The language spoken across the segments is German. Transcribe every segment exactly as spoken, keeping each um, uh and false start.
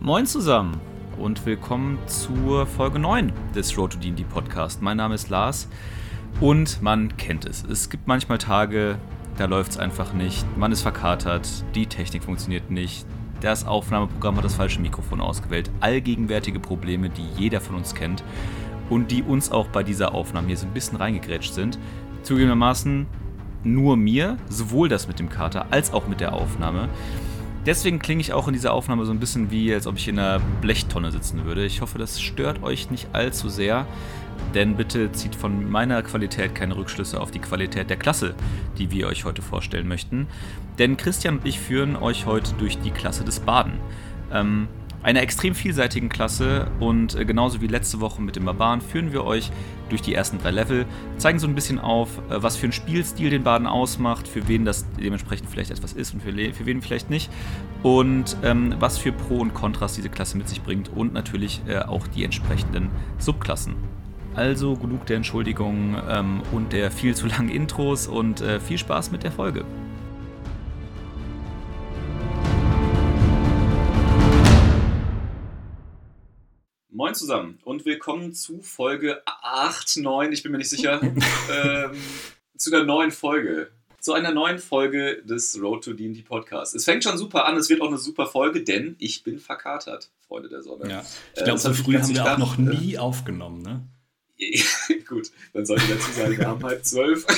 Moin zusammen und willkommen zur Folge neun des Road to D and D Podcast. Mein Name ist Lars und man kennt es. Es gibt manchmal Tage, da läuft es einfach nicht, man ist verkatert, die Technik funktioniert nicht, das Aufnahmeprogramm hat das falsche Mikrofon ausgewählt. Allgegenwärtige Probleme, die jeder von uns kennt und die uns auch bei dieser Aufnahme hier so ein bisschen reingegrätscht sind. Zugegebenermaßen nur mir, sowohl das mit dem Kater als auch mit der Aufnahme. Deswegen klinge ich auch in dieser Aufnahme so ein bisschen wie, als ob ich in einer Blechtonne sitzen würde. Ich hoffe, das stört euch nicht allzu sehr, denn bitte zieht von meiner Qualität keine Rückschlüsse auf die Qualität der Klasse, die wir euch heute vorstellen möchten. Denn Christian und ich führen euch heute durch die Klasse des Barden. Ähm, einer extrem vielseitigen Klasse und äh, genauso wie letzte Woche mit dem Barbaren führen wir euch durch die ersten drei Level, zeigen so ein bisschen auf, äh, was für einen Spielstil den Baden ausmacht, für wen das dementsprechend vielleicht etwas ist und für, le- für wen vielleicht nicht und ähm, was für Pro und Kontras diese Klasse mit sich bringt und natürlich äh, auch die entsprechenden Subklassen. Also genug der Entschuldigungen ähm, und der viel zu langen Intros und äh, viel Spaß mit der Folge. Moin zusammen und willkommen zu Folge acht, neun, ich bin mir nicht sicher, ähm, zu der neuen Folge. Zu einer neuen Folge des Road to D and D Podcast. Es fängt schon super an, es wird auch eine super Folge, denn ich bin verkatert, Freunde der Sonne. Ja. Ich glaube, äh, so früh haben wir auch noch nie äh, aufgenommen, ne? Gut, dann sollte dazu sagen, wir haben halb zwölf.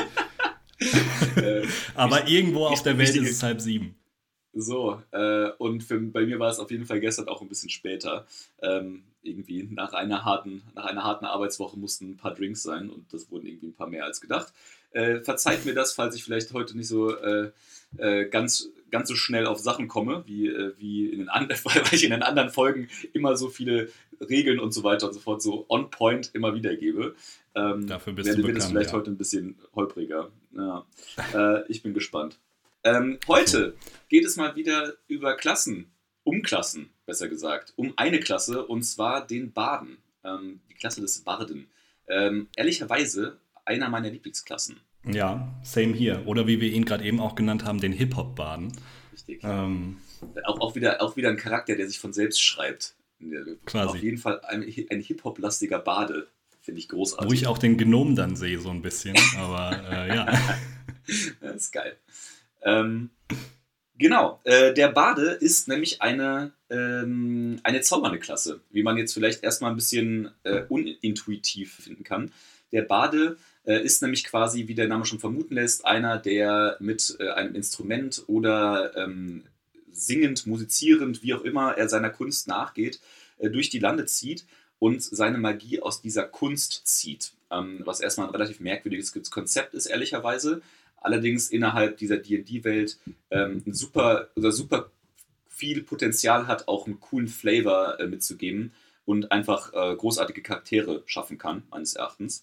äh, Aber ich, irgendwo auf der Welt ist es halb sieben. So, äh, und für, bei mir war es auf jeden Fall gestern auch ein bisschen später. Ähm, irgendwie nach einer, harten, nach einer harten Arbeitswoche mussten ein paar Drinks sein und das wurden irgendwie ein paar mehr als gedacht. Äh, verzeiht mir das, falls ich vielleicht heute nicht so äh, äh, ganz, ganz so schnell auf Sachen komme, wie, äh, wie in den anderen, weil ich in den anderen Folgen immer so viele Regeln und so weiter und so fort so on point immer wieder gebe. Ähm, Dafür bist werde, du bekannt, wird es vielleicht ja. heute ein bisschen holpriger. Ja. äh, ich bin gespannt. Ähm, heute geht es mal wieder über Klassen, um Klassen, besser gesagt, um eine Klasse, und zwar den Barden, ähm, die Klasse des Barden. Ähm, ehrlicherweise einer meiner Lieblingsklassen. Ja, same hier. Oder wie wir ihn gerade eben auch genannt haben, den Hip-Hop-Barden. Richtig. Ähm, auch, auch, wieder, auch wieder ein Charakter, der sich von selbst schreibt. Quasi. Auf jeden Fall ein, ein Hip-Hop-lastiger Bade, finde ich großartig. Wo ich auch den Gnom dann sehe, so ein bisschen, aber äh, ja. Das ist geil. Ähm, genau, äh, der Bade ist nämlich eine, ähm, eine zaubernde Klasse, wie man jetzt vielleicht erstmal ein bisschen äh, unintuitiv finden kann. Der Bade äh, ist nämlich quasi, wie der Name schon vermuten lässt, einer, der mit äh, einem Instrument oder ähm, singend, musizierend, wie auch immer er seiner Kunst nachgeht, äh, durch die Lande zieht und seine Magie aus dieser Kunst zieht. Ähm, was erstmal ein relativ merkwürdiges Konzept ist, ehrlicherweise. Allerdings innerhalb dieser D and D-Welt ähm, super, oder super viel Potenzial hat, auch einen coolen Flavor äh, mitzugeben und einfach äh, großartige Charaktere schaffen kann, meines Erachtens.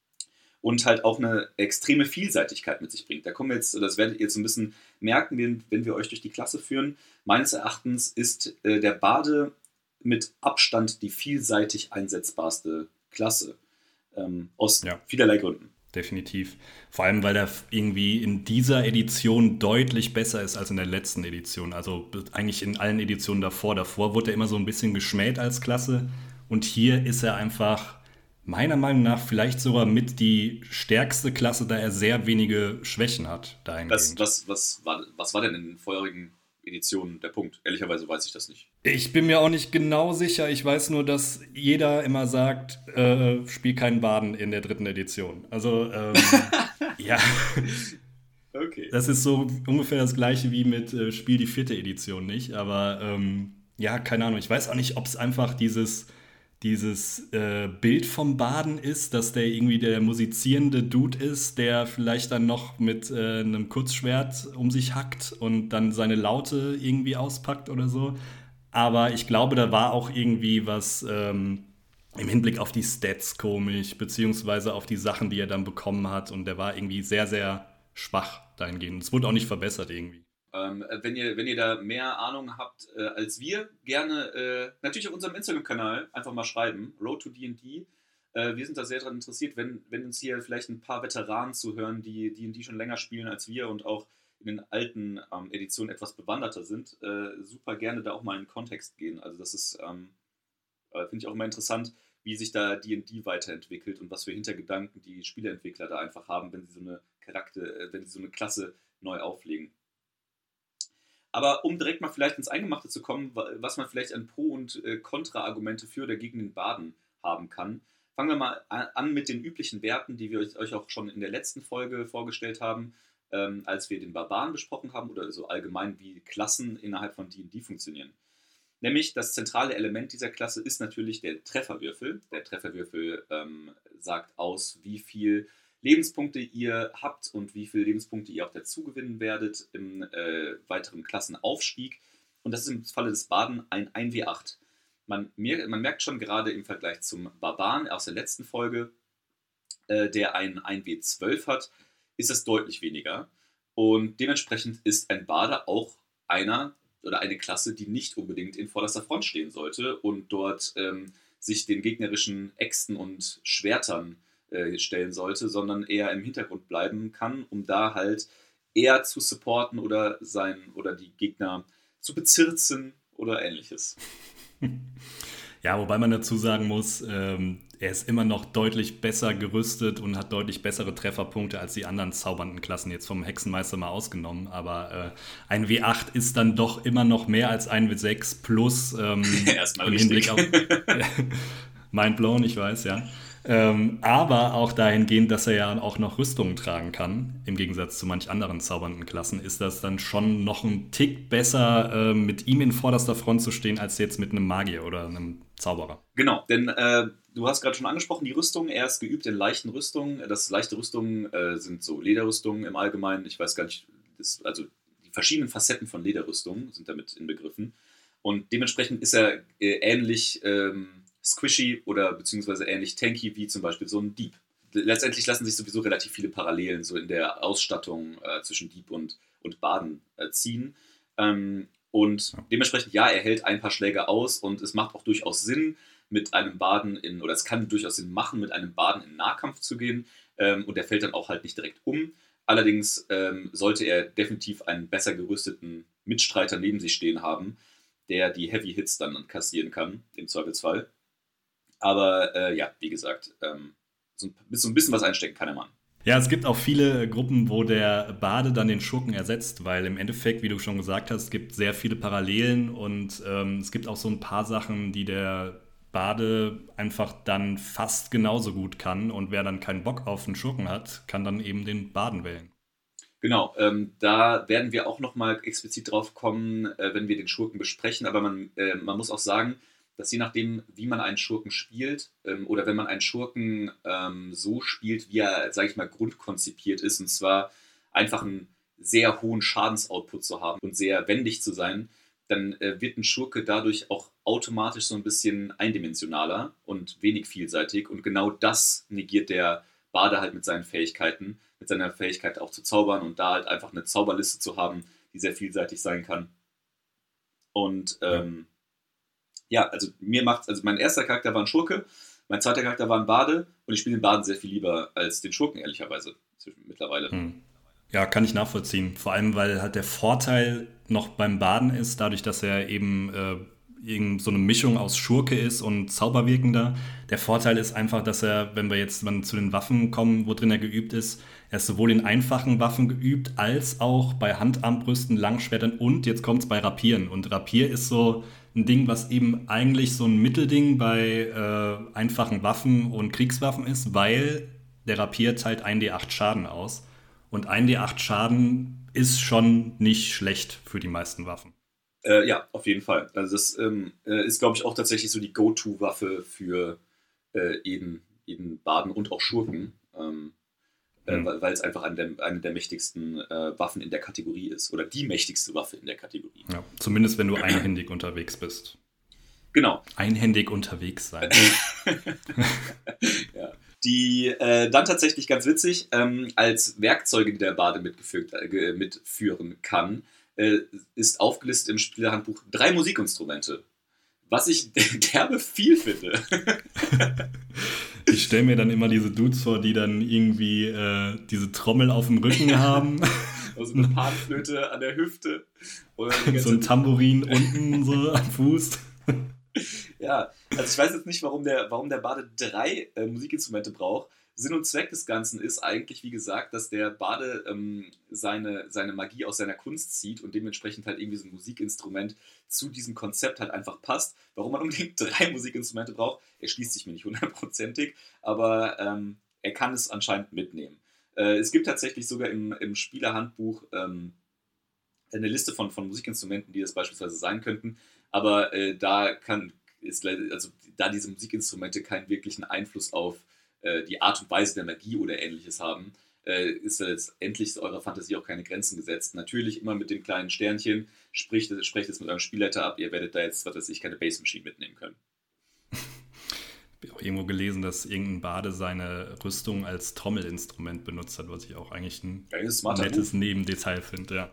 Und halt auch eine extreme Vielseitigkeit mit sich bringt. Da kommen wir jetzt, das werdet ihr jetzt ein bisschen merken, wenn, wenn wir euch durch die Klasse führen. Meines Erachtens ist äh, der Bade mit Abstand die vielseitig einsetzbarste Klasse. Ähm, aus ja. vielerlei Gründen. Definitiv. Vor allem, weil er irgendwie in dieser Edition deutlich besser ist als in der letzten Edition. Also eigentlich in allen Editionen davor. Davor wurde er immer so ein bisschen geschmäht als Klasse. Und hier ist er einfach, meiner Meinung nach, vielleicht sogar mit die stärkste Klasse, da er sehr wenige Schwächen hat. Was, was, was, war, was war denn in den vorherigen Editionen der Punkt? Ehrlicherweise weiß ich das nicht. Ich bin mir auch nicht genau sicher. Ich weiß nur, dass jeder immer sagt, äh, spiel keinen Baden in der dritten Edition. Also, ähm, ja. Okay. Das ist so ungefähr das gleiche wie mit äh, Spiel die vierte Edition nicht. Aber ähm, ja, keine Ahnung. Ich weiß auch nicht, ob es einfach dieses, dieses äh, Bild vom Baden ist, dass der irgendwie der musizierende Dude ist, der vielleicht dann noch mit äh, einem Kurzschwert um sich hackt und dann seine Laute irgendwie auspackt oder so. Aber ich glaube, da war auch irgendwie was ähm, im Hinblick auf die Stats komisch, beziehungsweise auf die Sachen, die er dann bekommen hat. Und der war irgendwie sehr, sehr schwach dahingehend. Es wurde auch nicht verbessert irgendwie. Ähm, wenn, ihr, wenn ihr da mehr Ahnung habt äh, als wir, gerne äh, natürlich auf unserem Instagram-Kanal einfach mal schreiben, Road to D and D. Äh, wir sind da sehr daran interessiert, wenn, wenn uns hier vielleicht ein paar Veteranen zuhören, die D and D schon länger spielen als wir und auch in den alten ähm, Editionen etwas bewanderter sind, äh, super gerne da auch mal in den Kontext gehen. Also das ist, ähm, äh, finde ich auch immer interessant, wie sich da D und D weiterentwickelt und was für Hintergedanken die Spieleentwickler da einfach haben, wenn sie so eine Charakter, äh, wenn sie so eine Klasse neu auflegen. Aber um direkt mal vielleicht ins Eingemachte zu kommen, was man vielleicht an Pro- und äh, Kontra-Argumente für oder gegen den Baden haben kann, fangen wir mal an mit den üblichen Werten, die wir euch auch schon in der letzten Folge vorgestellt haben, ähm, als wir den Barbaren besprochen haben oder so allgemein, wie Klassen innerhalb von D und D funktionieren. Nämlich das zentrale Element dieser Klasse ist natürlich der Trefferwürfel. Der Trefferwürfel ähm, sagt aus, wie viel Lebenspunkte ihr habt und wie viele Lebenspunkte ihr auch dazu gewinnen werdet im äh, weiteren Klassenaufstieg. Und das ist im Falle des Baden ein eins W acht. Man, man merkt schon gerade im Vergleich zum Barbaren aus der letzten Folge, äh, der ein eins W zwölf hat, ist es deutlich weniger. Und dementsprechend ist ein Bade auch einer oder eine Klasse, die nicht unbedingt in vorderster Front stehen sollte und dort ähm, sich den gegnerischen Äxten und Schwertern stellen sollte, sondern eher im Hintergrund bleiben kann, um da halt eher zu supporten oder sein oder die Gegner zu bezirzen oder ähnliches. Ja, wobei man dazu sagen muss, ähm, er ist immer noch deutlich besser gerüstet und hat deutlich bessere Trefferpunkte als die anderen zaubernden Klassen, jetzt vom Hexenmeister mal ausgenommen. Aber äh, ein W acht ist dann doch immer noch mehr als ein W sechs plus ähm, Erstmal im richtig. Hinblick auf Mind blown, ich weiß, ja. Ähm, aber auch dahingehend, dass er ja auch noch Rüstungen tragen kann, im Gegensatz zu manch anderen zaubernden Klassen, ist das dann schon noch ein Tick besser, äh, mit ihm in vorderster Front zu stehen, als jetzt mit einem Magier oder einem Zauberer. Genau, denn äh, du hast gerade schon angesprochen, die Rüstung, er ist geübt in leichten Rüstungen. Das leichte Rüstungen äh, sind so Lederrüstungen im Allgemeinen. Ich weiß gar nicht, das, also die verschiedenen Facetten von Lederrüstungen sind damit inbegriffen. Und dementsprechend ist er äh, ähnlich ähm, squishy oder beziehungsweise ähnlich tanky wie zum Beispiel so ein Dieb. Letztendlich lassen sich sowieso relativ viele Parallelen so in der Ausstattung äh, zwischen Dieb und, und Baden äh, ziehen. Ähm, und ja. Dementsprechend, ja, er hält ein paar Schläge aus und es macht auch durchaus Sinn, mit einem Baden in, oder es kann durchaus Sinn machen, mit einem Baden in Nahkampf zu gehen. Ähm, und der fällt dann auch halt nicht direkt um. Allerdings ähm, sollte er definitiv einen besser gerüsteten Mitstreiter neben sich stehen haben, der die Heavy Hits dann kassieren kann, im Zweifelsfall. Aber äh, ja, wie gesagt, ähm, so, ein, so ein bisschen was einstecken kann der Mann. Ja, es gibt auch viele Gruppen, wo der Bade dann den Schurken ersetzt, weil im Endeffekt, wie du schon gesagt hast, es gibt sehr viele Parallelen und ähm, es gibt auch so ein paar Sachen, die der Bade einfach dann fast genauso gut kann und wer dann keinen Bock auf den Schurken hat, kann dann eben den Baden wählen. Genau, ähm, da werden wir auch nochmal explizit drauf kommen, äh, wenn wir den Schurken besprechen, aber man, äh, man muss auch sagen, dass je nachdem, wie man einen Schurken spielt ähm, oder wenn man einen Schurken ähm, so spielt, wie er, sage ich mal, grundkonzipiert ist, und zwar einfach einen sehr hohen Schadensoutput zu haben und sehr wendig zu sein, dann äh, wird ein Schurke dadurch auch automatisch so ein bisschen eindimensionaler und wenig vielseitig und genau das negiert der Bade halt mit seinen Fähigkeiten, mit seiner Fähigkeit auch zu zaubern und da halt einfach eine Zauberliste zu haben, die sehr vielseitig sein kann. Und ähm, ja. ja, also mir macht, also mein erster Charakter war ein Schurke, mein zweiter Charakter war ein Bade und ich spiele den Baden sehr viel lieber als den Schurken, ehrlicherweise, mittlerweile. Hm. Ja, kann ich nachvollziehen. Vor allem, weil halt der Vorteil noch beim Baden ist, dadurch, dass er eben äh, irgend so eine Mischung aus Schurke ist und Zauberwirkender. Der Vorteil ist einfach, dass er, wenn wir jetzt mal zu den Waffen kommen, wo drin er geübt ist, er ist sowohl in einfachen Waffen geübt, als auch bei Handarmbrüsten, Langschwertern und jetzt kommt es bei Rapieren. Und Rapier ist so ein Ding, was eben eigentlich so ein Mittelding bei äh, einfachen Waffen und Kriegswaffen ist, weil der Rapier teilt eins D acht Schaden aus. Und eins D acht Schaden ist schon nicht schlecht für die meisten Waffen. Äh, ja, auf jeden Fall. Also das ähm, ist, glaube ich, auch tatsächlich so die Go-To-Waffe für äh, eben, eben Baden und auch Schurken, ähm, mhm. äh, weil es einfach eine der, eine der mächtigsten äh, Waffen in der Kategorie ist. Oder die mächtigste Waffe in der Kategorie. Ja, zumindest wenn du einhändig unterwegs bist. Genau. Einhändig unterwegs sein. Ja. Die äh, dann tatsächlich ganz witzig, ähm, als Werkzeuge, die der Bade mitgeführt, äh, mitführen kann, äh, ist aufgelistet im Spielerhandbuch drei Musikinstrumente. Was ich derbe viel finde. Ich stelle mir dann immer diese Dudes vor, die dann irgendwie äh, diese Trommel auf dem Rücken haben. so eine Panflöte an der Hüfte. Oder so ein Tambourin unten so am Fuß. Ja, also ich weiß jetzt nicht, warum der, warum der Bade drei äh, Musikinstrumente braucht. Sinn und Zweck des Ganzen ist eigentlich, wie gesagt, dass der Bade ähm, seine, seine Magie aus seiner Kunst zieht und dementsprechend halt irgendwie so ein Musikinstrument zu diesem Konzept halt einfach passt. Warum man unbedingt drei Musikinstrumente braucht, erschließt sich mir nicht hundertprozentig, aber ähm, er kann es anscheinend mitnehmen. Äh, es gibt tatsächlich sogar im, im Spielerhandbuch ähm, eine Liste von, von Musikinstrumenten, die das beispielsweise sein könnten, aber äh, da kann ist, also da diese Musikinstrumente keinen wirklichen Einfluss auf äh, die Art und Weise der Magie oder ähnliches haben, äh, ist letztendlich eurer Fantasie auch keine Grenzen gesetzt. Natürlich immer mit dem kleinen Sternchen, sprecht, sprecht es mit eurem Spielleiter ab, ihr werdet da jetzt, was weiß ich, keine Bass Machine mitnehmen können. Ich habe auch irgendwo gelesen, dass irgendein Bade seine Rüstung als Trommelinstrument benutzt hat, was ich auch eigentlich ein ja, nettes Move. Nebendetail finde, ja.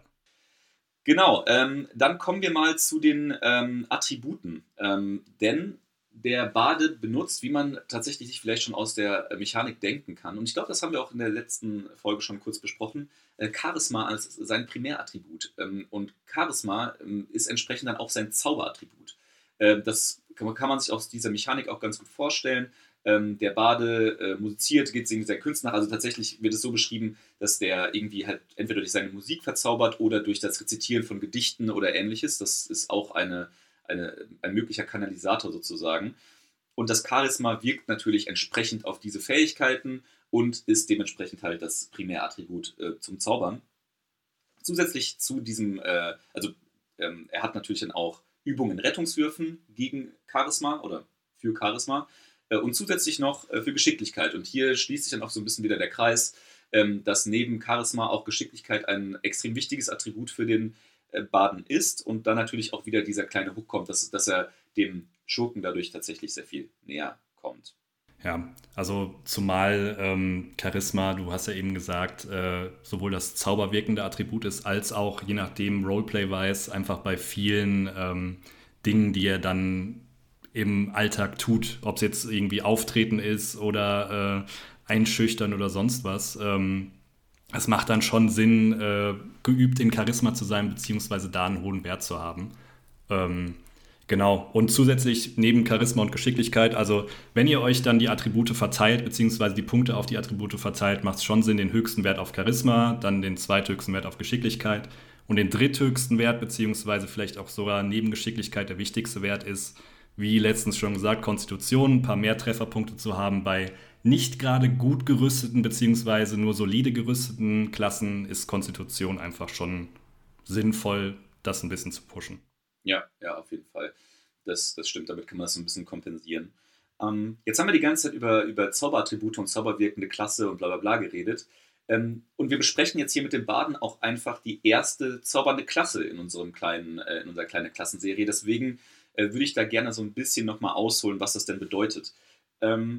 Genau, ähm, dann kommen wir mal zu den ähm, Attributen. Ähm, denn der Bade benutzt, wie man tatsächlich sich vielleicht schon aus der Mechanik denken kann, und ich glaube, das haben wir auch in der letzten Folge schon kurz besprochen, äh, Charisma als sein Primärattribut. Ähm, und Charisma ähm, ist entsprechend dann auch sein Zauberattribut. Äh, das kann man, kann man sich aus dieser Mechanik auch ganz gut vorstellen. Ähm, der Bade äh, musiziert, geht irgendwie seinen Künsten nach. Also tatsächlich wird es so beschrieben, dass der irgendwie halt entweder durch seine Musik verzaubert oder durch das Rezitieren von Gedichten oder ähnliches. Das ist auch eine, eine, ein möglicher Kanalisator sozusagen. Und das Charisma wirkt natürlich entsprechend auf diese Fähigkeiten und ist dementsprechend halt das Primärattribut äh, zum Zaubern. Zusätzlich zu diesem, äh, also ähm, er hat natürlich dann auch Übungen in Rettungswürfen gegen Charisma oder für Charisma. Und zusätzlich noch für Geschicklichkeit. Und hier schließt sich dann auch so ein bisschen wieder der Kreis, dass neben Charisma auch Geschicklichkeit ein extrem wichtiges Attribut für den Baden ist und dann natürlich auch wieder dieser kleine Hook kommt, dass, dass er dem Schurken dadurch tatsächlich sehr viel näher kommt. Ja, also zumal ähm, Charisma, du hast ja eben gesagt, äh, sowohl das zauberwirkende Attribut ist, als auch je nachdem Roleplay-wise einfach bei vielen ähm, Dingen, die er dann im Alltag tut, ob es jetzt irgendwie Auftreten ist oder äh, Einschüchtern oder sonst was. Ähm, es macht dann schon Sinn, äh, geübt in Charisma zu sein, beziehungsweise da einen hohen Wert zu haben. Ähm, genau. Und zusätzlich neben Charisma und Geschicklichkeit, also wenn ihr euch dann die Attribute verteilt, beziehungsweise die Punkte auf die Attribute verteilt, macht es schon Sinn, den höchsten Wert auf Charisma, dann den zweithöchsten Wert auf Geschicklichkeit und den dritthöchsten Wert, beziehungsweise vielleicht auch sogar neben Geschicklichkeit der wichtigste Wert ist, wie letztens schon gesagt, Konstitution, ein paar mehr Trefferpunkte zu haben. Bei nicht gerade gut gerüsteten beziehungsweise nur solide gerüsteten Klassen ist Konstitution einfach schon sinnvoll, das ein bisschen zu pushen. Ja, ja, auf jeden Fall. Das, das stimmt, damit kann man das so ein bisschen kompensieren. Ähm, jetzt haben wir die ganze Zeit über, über Zauberattribute und zauberwirkende Klasse und bla bla bla geredet. Ähm, und wir besprechen jetzt hier mit dem Baden auch einfach die erste zaubernde Klasse in, unserem kleinen, äh, in unserer kleinen Klassenserie. Deswegen würde ich da gerne so ein bisschen nochmal ausholen, was das denn bedeutet. Ähm,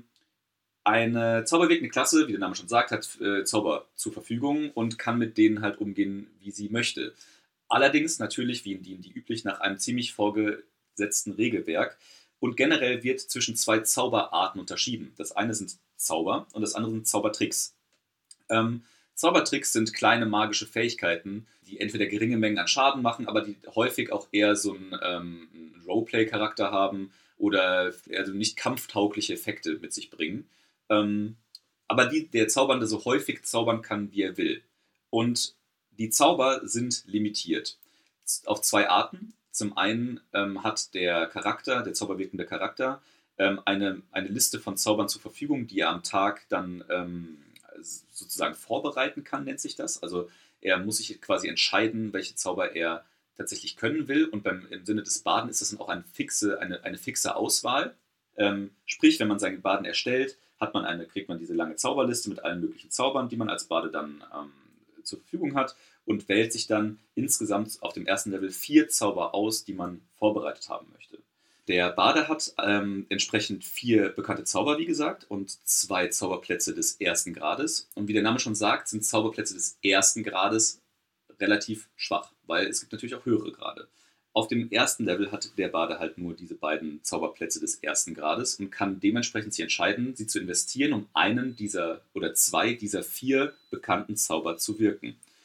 eine zauberwirkende Klasse, wie der Name schon sagt, hat äh, Zauber zur Verfügung und kann mit denen halt umgehen, wie sie möchte. Allerdings natürlich, wie in D und D üblich, nach einem ziemlich vorgesetzten Regelwerk. Und generell wird zwischen zwei Zauberarten unterschieden. Das eine sind Zauber und das andere sind Zaubertricks. Ähm, Zaubertricks sind kleine magische Fähigkeiten, die entweder geringe Mengen an Schaden machen, aber die häufig auch eher so einen, ähm, einen Roleplay-Charakter haben oder also nicht kampftaugliche Effekte mit sich bringen. Ähm, aber die, der Zaubernde so häufig zaubern kann, wie er will. Und die Zauber sind limitiert. Auf zwei Arten. Zum einen ähm, hat der Charakter, der zauberwirkende Charakter, ähm, eine, eine Liste von Zaubern zur Verfügung, die er am Tag dann ähm, sozusagen vorbereiten kann, nennt sich das. Also er muss sich quasi entscheiden, welche Zauber er tatsächlich können will. Und beim, im Sinne des Baden ist das dann auch eine fixe, eine, eine fixe Auswahl. Ähm, sprich, wenn man seinen Baden erstellt, hat man eine, kriegt man diese lange Zauberliste mit allen möglichen Zaubern, die man als Bade dann ähm, zur Verfügung hat und wählt sich dann insgesamt auf dem ersten Level vier Zauber aus, die man vorbereitet haben möchte. Der Bade hat ähm, entsprechend vier bekannte Zauber, wie gesagt, und zwei Zauberplätze des ersten Grades. Und wie der Name schon sagt, sind Zauberplätze des ersten Grades relativ schwach, weil es gibt natürlich auch höhere Grade. Auf dem ersten Level hat der Bade halt nur diese beiden Zauberplätze des ersten Grades und kann dementsprechend sich entscheiden, sie zu investieren, um einen dieser oder zwei dieser vier bekannten Zauber zu wirken.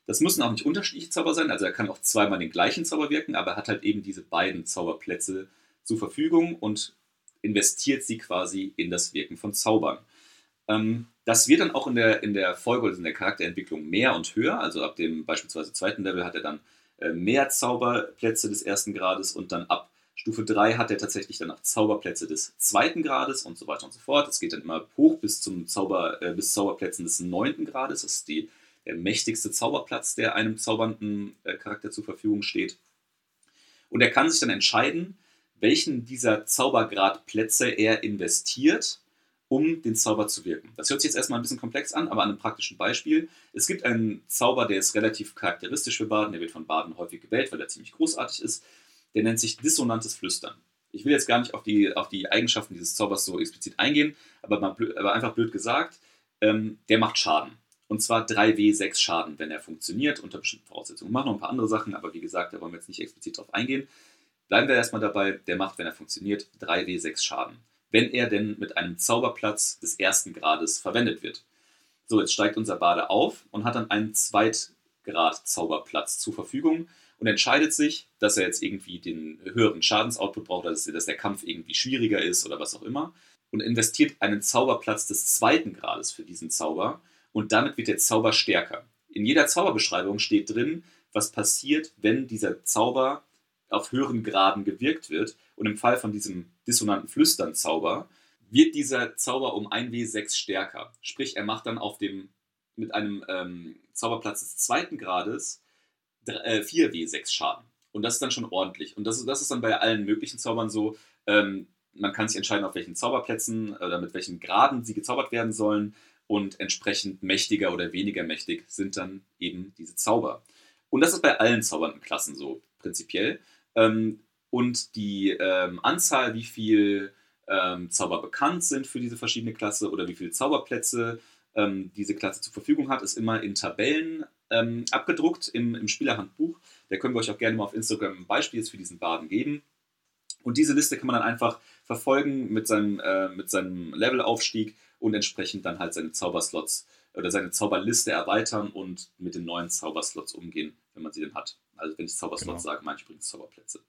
Das müssen auch nicht unterschiedliche Zauber sein, also er kann auch zweimal den gleichen Zauber wirken, aber er hat halt eben diese beiden Zauberplätze zur Verfügung und investiert sie quasi in das Wirken von Zaubern. Ähm, das wird dann auch in der, in der Folge, also in der Charakterentwicklung mehr und höher, also ab dem beispielsweise zweiten Level hat er dann äh, mehr Zauberplätze des ersten Grades und dann ab Stufe drei hat er tatsächlich dann auch Zauberplätze des zweiten Grades und so weiter und so fort. Es geht dann immer hoch bis zum Zauber, äh, bis Zauberplätzen des neunten Grades. Das ist die, der mächtigste Zauberplatz, der einem zaubernden äh, Charakter zur Verfügung steht. Und er kann sich dann entscheiden, welchen dieser Zaubergradplätze er investiert, um den Zauber zu wirken. Das hört sich jetzt erstmal ein bisschen komplex an, aber an einem praktischen Beispiel. Es gibt einen Zauber, der ist relativ charakteristisch für Baden, der wird von Baden häufig gewählt, weil er ziemlich großartig ist. Der nennt sich dissonantes Flüstern. Ich will jetzt gar nicht auf die, auf die Eigenschaften dieses Zaubers so explizit eingehen, aber, mal blöd, aber einfach blöd gesagt, ähm, der macht Schaden. Und zwar drei W sechs Schaden, wenn er funktioniert, unter bestimmten Voraussetzungen. Wir machen noch ein paar andere Sachen, aber wie gesagt, da wollen wir jetzt nicht explizit drauf eingehen. Bleiben wir erstmal dabei, der macht, wenn er funktioniert, drei W sechs Schaden. Wenn er denn mit einem Zauberplatz des ersten Grades verwendet wird. So, jetzt steigt unser Bade auf und hat dann einen Zweitgrad-Zauberplatz zur Verfügung und entscheidet sich, dass er jetzt irgendwie den höheren Schadensoutput braucht, dass, dass der Kampf irgendwie schwieriger ist oder was auch immer und investiert einen Zauberplatz des zweiten Grades für diesen Zauber und damit wird der Zauber stärker. In jeder Zauberbeschreibung steht drin, was passiert, wenn dieser Zauber auf höheren Graden gewirkt wird. Und im Fall von diesem dissonanten Flüstern-Zauber wird dieser Zauber um ein W sechs stärker. Sprich, er macht dann auf dem, mit einem ähm, Zauberplatz des zweiten Grades äh, vier W sechs Schaden. Und das ist dann schon ordentlich. Und das ist, das ist dann bei allen möglichen Zaubern so. Ähm, man kann sich entscheiden, auf welchen Zauberplätzen oder mit welchen Graden sie gezaubert werden sollen. Und entsprechend mächtiger oder weniger mächtig sind dann eben diese Zauber. Und das ist bei allen zaubernden Klassen so, prinzipiell. Ähm, und die ähm, Anzahl, wie viel ähm, Zauber bekannt sind für diese verschiedene Klasse oder wie viele Zauberplätze ähm, diese Klasse zur Verfügung hat, ist immer in Tabellen ähm, abgedruckt im, im Spielerhandbuch. Da können wir euch auch gerne mal auf Instagram ein Beispiel jetzt für diesen Baden geben. Und diese Liste kann man dann einfach verfolgen mit seinem, äh, mit seinem Levelaufstieg und entsprechend dann halt seine Zauberslots oder seine Zauberliste erweitern und mit den neuen Zauberslots umgehen, wenn man sie denn hat. Also wenn ich Zauberslots Genau. sage, meine ich übrigens Zauberplätze.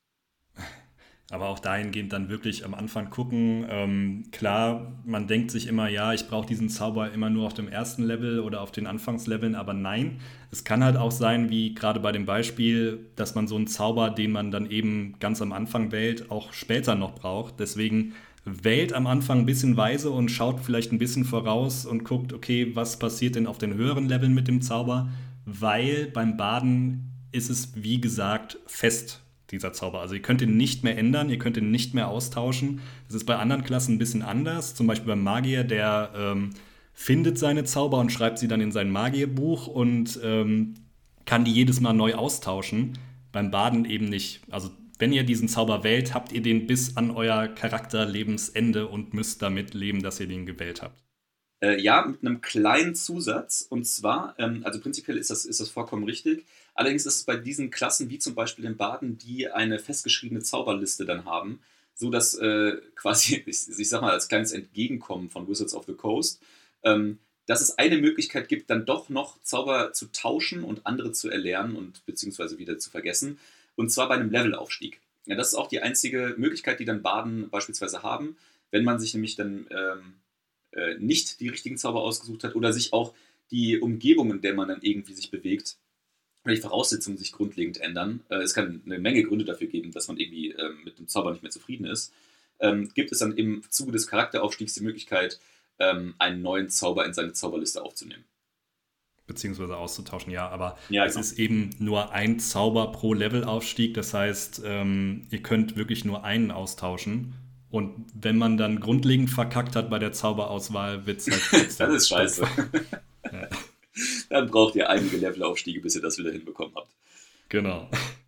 Aber auch dahingehend dann wirklich am Anfang gucken. Ähm, klar, man denkt sich immer, ja, ich brauche diesen Zauber immer nur auf dem ersten Level oder auf den Anfangsleveln, aber nein, es kann halt auch sein, wie gerade bei dem Beispiel, dass man so einen Zauber, den man dann eben ganz am Anfang wählt, auch später noch braucht. Deswegen wählt am Anfang ein bisschen weise und schaut vielleicht ein bisschen voraus und guckt, okay, was passiert denn auf den höheren Leveln mit dem Zauber, weil beim Baden ist es, wie gesagt, fest, dieser Zauber. Also ihr könnt ihn nicht mehr ändern, ihr könnt ihn nicht mehr austauschen. Das ist bei anderen Klassen ein bisschen anders. Zum Beispiel beim Magier, der ähm, findet seine Zauber und schreibt sie dann in sein Magierbuch und ähm, kann die jedes Mal neu austauschen. Beim Baden eben nicht. Also wenn ihr diesen Zauber wählt, habt ihr den bis an euer Charakterlebensende und müsst damit leben, dass ihr den gewählt habt. Äh, ja, mit einem kleinen Zusatz. Und zwar, ähm, also prinzipiell ist das, ist das vollkommen richtig. Allerdings ist es bei diesen Klassen, wie zum Beispiel den Baden, die eine festgeschriebene Zauberliste dann haben, so dass äh, quasi, ich, ich sag mal, als kleines Entgegenkommen von Wizards of the Coast, ähm, dass es eine Möglichkeit gibt, dann doch noch Zauber zu tauschen und andere zu erlernen und beziehungsweise wieder zu vergessen. Und zwar bei einem Levelaufstieg. Ja, das ist auch die einzige Möglichkeit, die dann Baden beispielsweise haben, wenn man sich nämlich dann ähm, äh, nicht die richtigen Zauber ausgesucht hat oder sich auch die Umgebung, in der man dann irgendwie sich bewegt, oder die Voraussetzungen sich grundlegend ändern. Äh, es kann eine Menge Gründe dafür geben, dass man irgendwie äh, mit dem Zauber nicht mehr zufrieden ist. Ähm, gibt es dann im Zuge des Charakteraufstiegs die Möglichkeit, ähm, einen neuen Zauber in seine Zauberliste aufzunehmen. Beziehungsweise auszutauschen, ja, aber Ja, es genau. ist eben nur ein Zauber pro Levelaufstieg, das heißt, ähm, ihr könnt wirklich nur einen austauschen und wenn man dann grundlegend verkackt hat bei der Zauberauswahl, wird es halt... Das ist scheiße. Ja. Dann braucht ihr einige Levelaufstiege, bis ihr das wieder hinbekommen habt. Genau.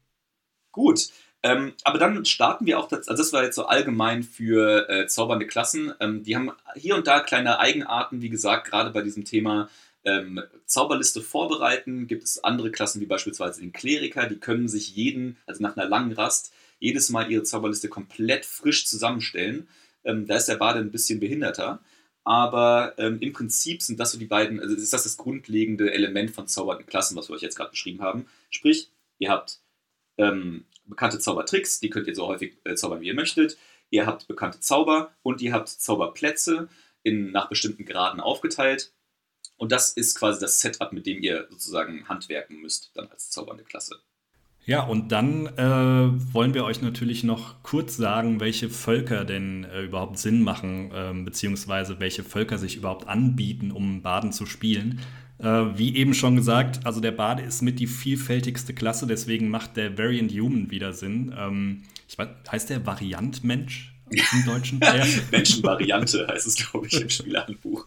Gut, ähm, aber dann starten wir auch, das, also das war jetzt so allgemein für äh, zaubernde Klassen. Ähm, die haben hier und da kleine Eigenarten, wie gesagt, gerade bei diesem Thema ähm, Zauberliste vorbereiten. Gibt es andere Klassen, wie beispielsweise den Kleriker, die können sich jeden, also nach einer langen Rast, jedes Mal ihre Zauberliste komplett frisch zusammenstellen. Ähm, da ist der Bade ein bisschen behinderter. aber ähm, im Prinzip sind das so die beiden, also ist das das grundlegende Element von zaubernden Klassen, was wir euch jetzt gerade beschrieben haben. Sprich, ihr habt ähm, bekannte Zaubertricks, die könnt ihr so häufig äh, zaubern, wie ihr möchtet. Ihr habt bekannte Zauber und ihr habt Zauberplätze in, nach bestimmten Graden aufgeteilt. Und das ist quasi das Setup, mit dem ihr sozusagen handwerken müsst, dann als zaubernde Klasse. Ja, und dann äh, wollen wir euch natürlich noch kurz sagen, welche Völker denn äh, überhaupt Sinn machen, ähm, beziehungsweise welche Völker sich überhaupt anbieten, um Baden zu spielen. Äh, wie eben schon gesagt, also der Bade ist mit die vielfältigste Klasse, deswegen macht der Variant Human wieder Sinn. Ähm, ich weiß, heißt der Variant-Mensch im Deutschen? Ja. Menschenvariante heißt es, glaube ich, im Spielhandbuch.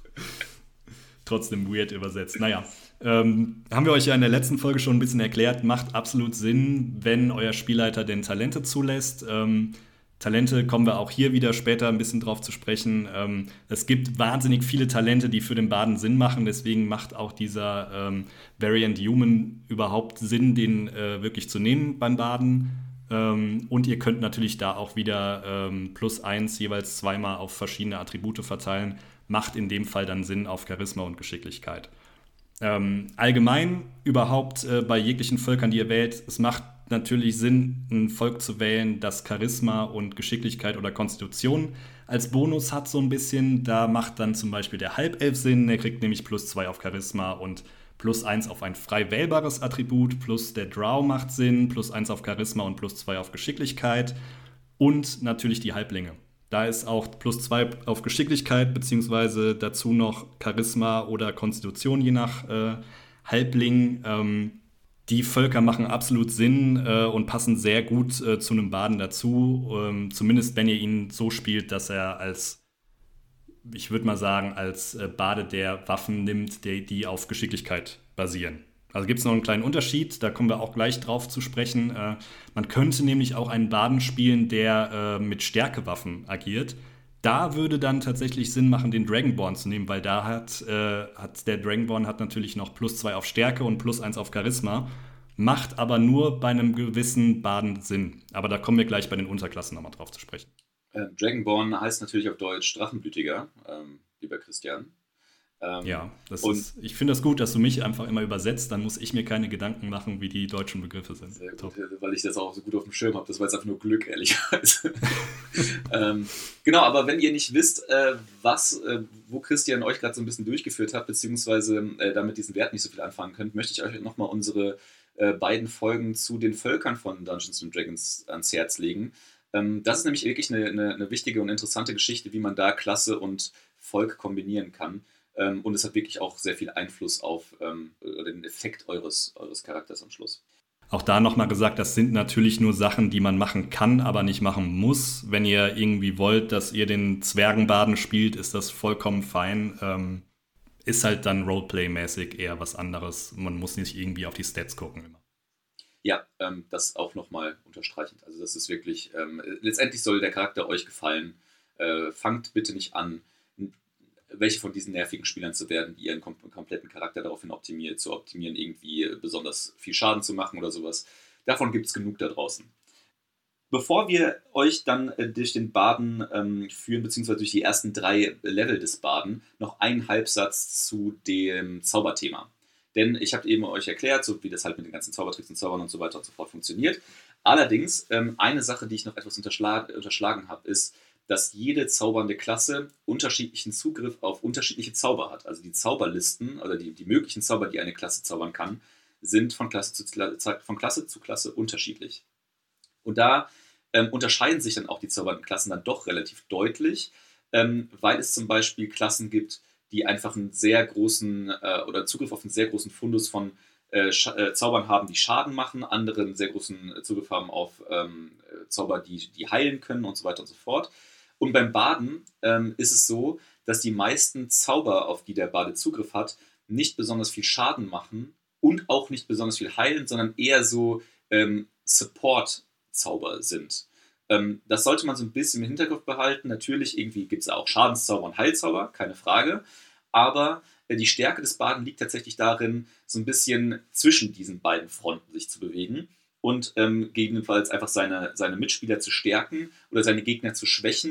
Trotzdem weird übersetzt. Naja, ähm, haben wir euch ja in der letzten Folge schon ein bisschen erklärt, macht absolut Sinn, wenn euer Spielleiter denn Talente zulässt. Ähm, Talente kommen wir auch hier wieder später ein bisschen drauf zu sprechen. Ähm, es gibt wahnsinnig viele Talente, die für den Baden Sinn machen, deswegen macht auch dieser ähm, Variant Human überhaupt Sinn, den äh, wirklich zu nehmen beim Baden. Ähm, und ihr könnt natürlich da auch wieder ähm, plus eins jeweils zweimal auf verschiedene Attribute verteilen. Macht in dem Fall dann Sinn auf Charisma und Geschicklichkeit. Ähm, allgemein überhaupt äh, bei jeglichen Völkern, die ihr wählt, es macht natürlich Sinn, ein Volk zu wählen, das Charisma und Geschicklichkeit oder Konstitution als Bonus hat so ein bisschen. Da macht dann zum Beispiel der Halbelf Sinn, der kriegt nämlich plus zwei auf Charisma und plus eins auf ein frei wählbares Attribut, plus der Drow macht Sinn, plus eins auf Charisma und plus zwei auf Geschicklichkeit und natürlich die Halblinge. Da ist auch plus zwei auf Geschicklichkeit, beziehungsweise dazu noch Charisma oder Konstitution, je nach äh, Halbling. Ähm, die Völker machen absolut Sinn äh, und passen sehr gut äh, zu einem Baden dazu. Ähm, zumindest wenn ihr ihn so spielt, dass er als, ich würde mal sagen, als äh, Bade der Waffen nimmt, die, die auf Geschicklichkeit basieren. Also gibt es noch einen kleinen Unterschied, da kommen wir auch gleich drauf zu sprechen. Äh, man könnte nämlich auch einen Baden spielen, der äh, mit Stärkewaffen agiert. Da würde dann tatsächlich Sinn machen, den Dragonborn zu nehmen, weil da hat, äh, hat der Dragonborn hat natürlich noch plus zwei auf Stärke und plus eins auf Charisma, macht aber nur bei einem gewissen Baden Sinn. Aber da kommen wir gleich bei den Unterklassen nochmal drauf zu sprechen. Äh, Dragonborn heißt natürlich auf Deutsch Drachenblütiger, ähm, lieber Christian. Ähm, ja, das ist, ich finde das gut, dass du mich einfach immer übersetzt, dann muss ich mir keine Gedanken machen, wie die deutschen Begriffe sind. Sehr gut, weil ich das auch so gut auf dem Schirm habe. Das war jetzt einfach nur Glück, ehrlicherweise. ähm, genau, aber wenn ihr nicht wisst, äh, was, äh, wo Christian euch gerade so ein bisschen durchgeführt hat, beziehungsweise äh, damit diesen Wert nicht so viel anfangen könnt, möchte ich euch nochmal unsere äh, beiden Folgen zu den Völkern von Dungeons and Dragons ans Herz legen. Ähm, das ist nämlich wirklich eine, eine, eine wichtige und interessante Geschichte, wie man da Klasse und Volk kombinieren kann. Ähm, und es hat wirklich auch sehr viel Einfluss auf ähm, den Effekt eures, eures Charakters am Schluss. Auch da nochmal gesagt, das sind natürlich nur Sachen, die man machen kann, aber nicht machen muss. Wenn ihr irgendwie wollt, dass ihr den Zwergenbaden spielt, ist das vollkommen fein. Ähm, ist halt dann Roleplay-mäßig eher was anderes. Man muss nicht irgendwie auf die Stats gucken immer. Ja, ähm, das auch nochmal unterstreichend. Also das ist wirklich, ähm, letztendlich soll der Charakter euch gefallen. Äh, fangt bitte nicht an, welche von diesen nervigen Spielern zu werden, die ihren kom- kompletten Charakter daraufhin optimiert, zu optimieren, irgendwie besonders viel Schaden zu machen oder sowas. Davon gibt es genug da draußen. Bevor wir euch dann äh, durch den Baden ähm, führen, beziehungsweise durch die ersten drei Level des Baden, noch einen Halbsatz zu dem Zauberthema. Denn ich habe eben euch erklärt, so wie das halt mit den ganzen Zaubertricks und Zaubern und so weiter und so fort funktioniert. Allerdings, ähm, eine Sache, die ich noch etwas unterschla- unterschlagen habe, ist, dass jede zaubernde Klasse unterschiedlichen Zugriff auf unterschiedliche Zauber hat. Also die Zauberlisten oder die, die möglichen Zauber, die eine Klasse zaubern kann, sind von Klasse zu, von Klasse, zu Klasse unterschiedlich. Und da ähm, unterscheiden sich dann auch die zaubernden Klassen dann doch relativ deutlich, ähm, weil es zum Beispiel Klassen gibt, die einfach einen sehr großen äh, oder Zugriff auf einen sehr großen Fundus von äh, Sch- äh, Zaubern haben, die Schaden machen, andere einen sehr großen Zugriff haben auf ähm, Zauber, die, die heilen können und so weiter und so fort. Und beim Baden ähm, ist es so, dass die meisten Zauber, auf die der Bade Zugriff hat, nicht besonders viel Schaden machen und auch nicht besonders viel heilen, sondern eher so ähm, Support-Zauber sind. Ähm, das sollte man so ein bisschen im Hinterkopf behalten. Natürlich irgendwie gibt es auch Schadenszauber und Heilzauber, keine Frage. Aber äh, die Stärke des Baden liegt tatsächlich darin, so ein bisschen zwischen diesen beiden Fronten sich zu bewegen. Und ähm, gegebenenfalls einfach seine, seine Mitspieler zu stärken oder seine Gegner zu schwächen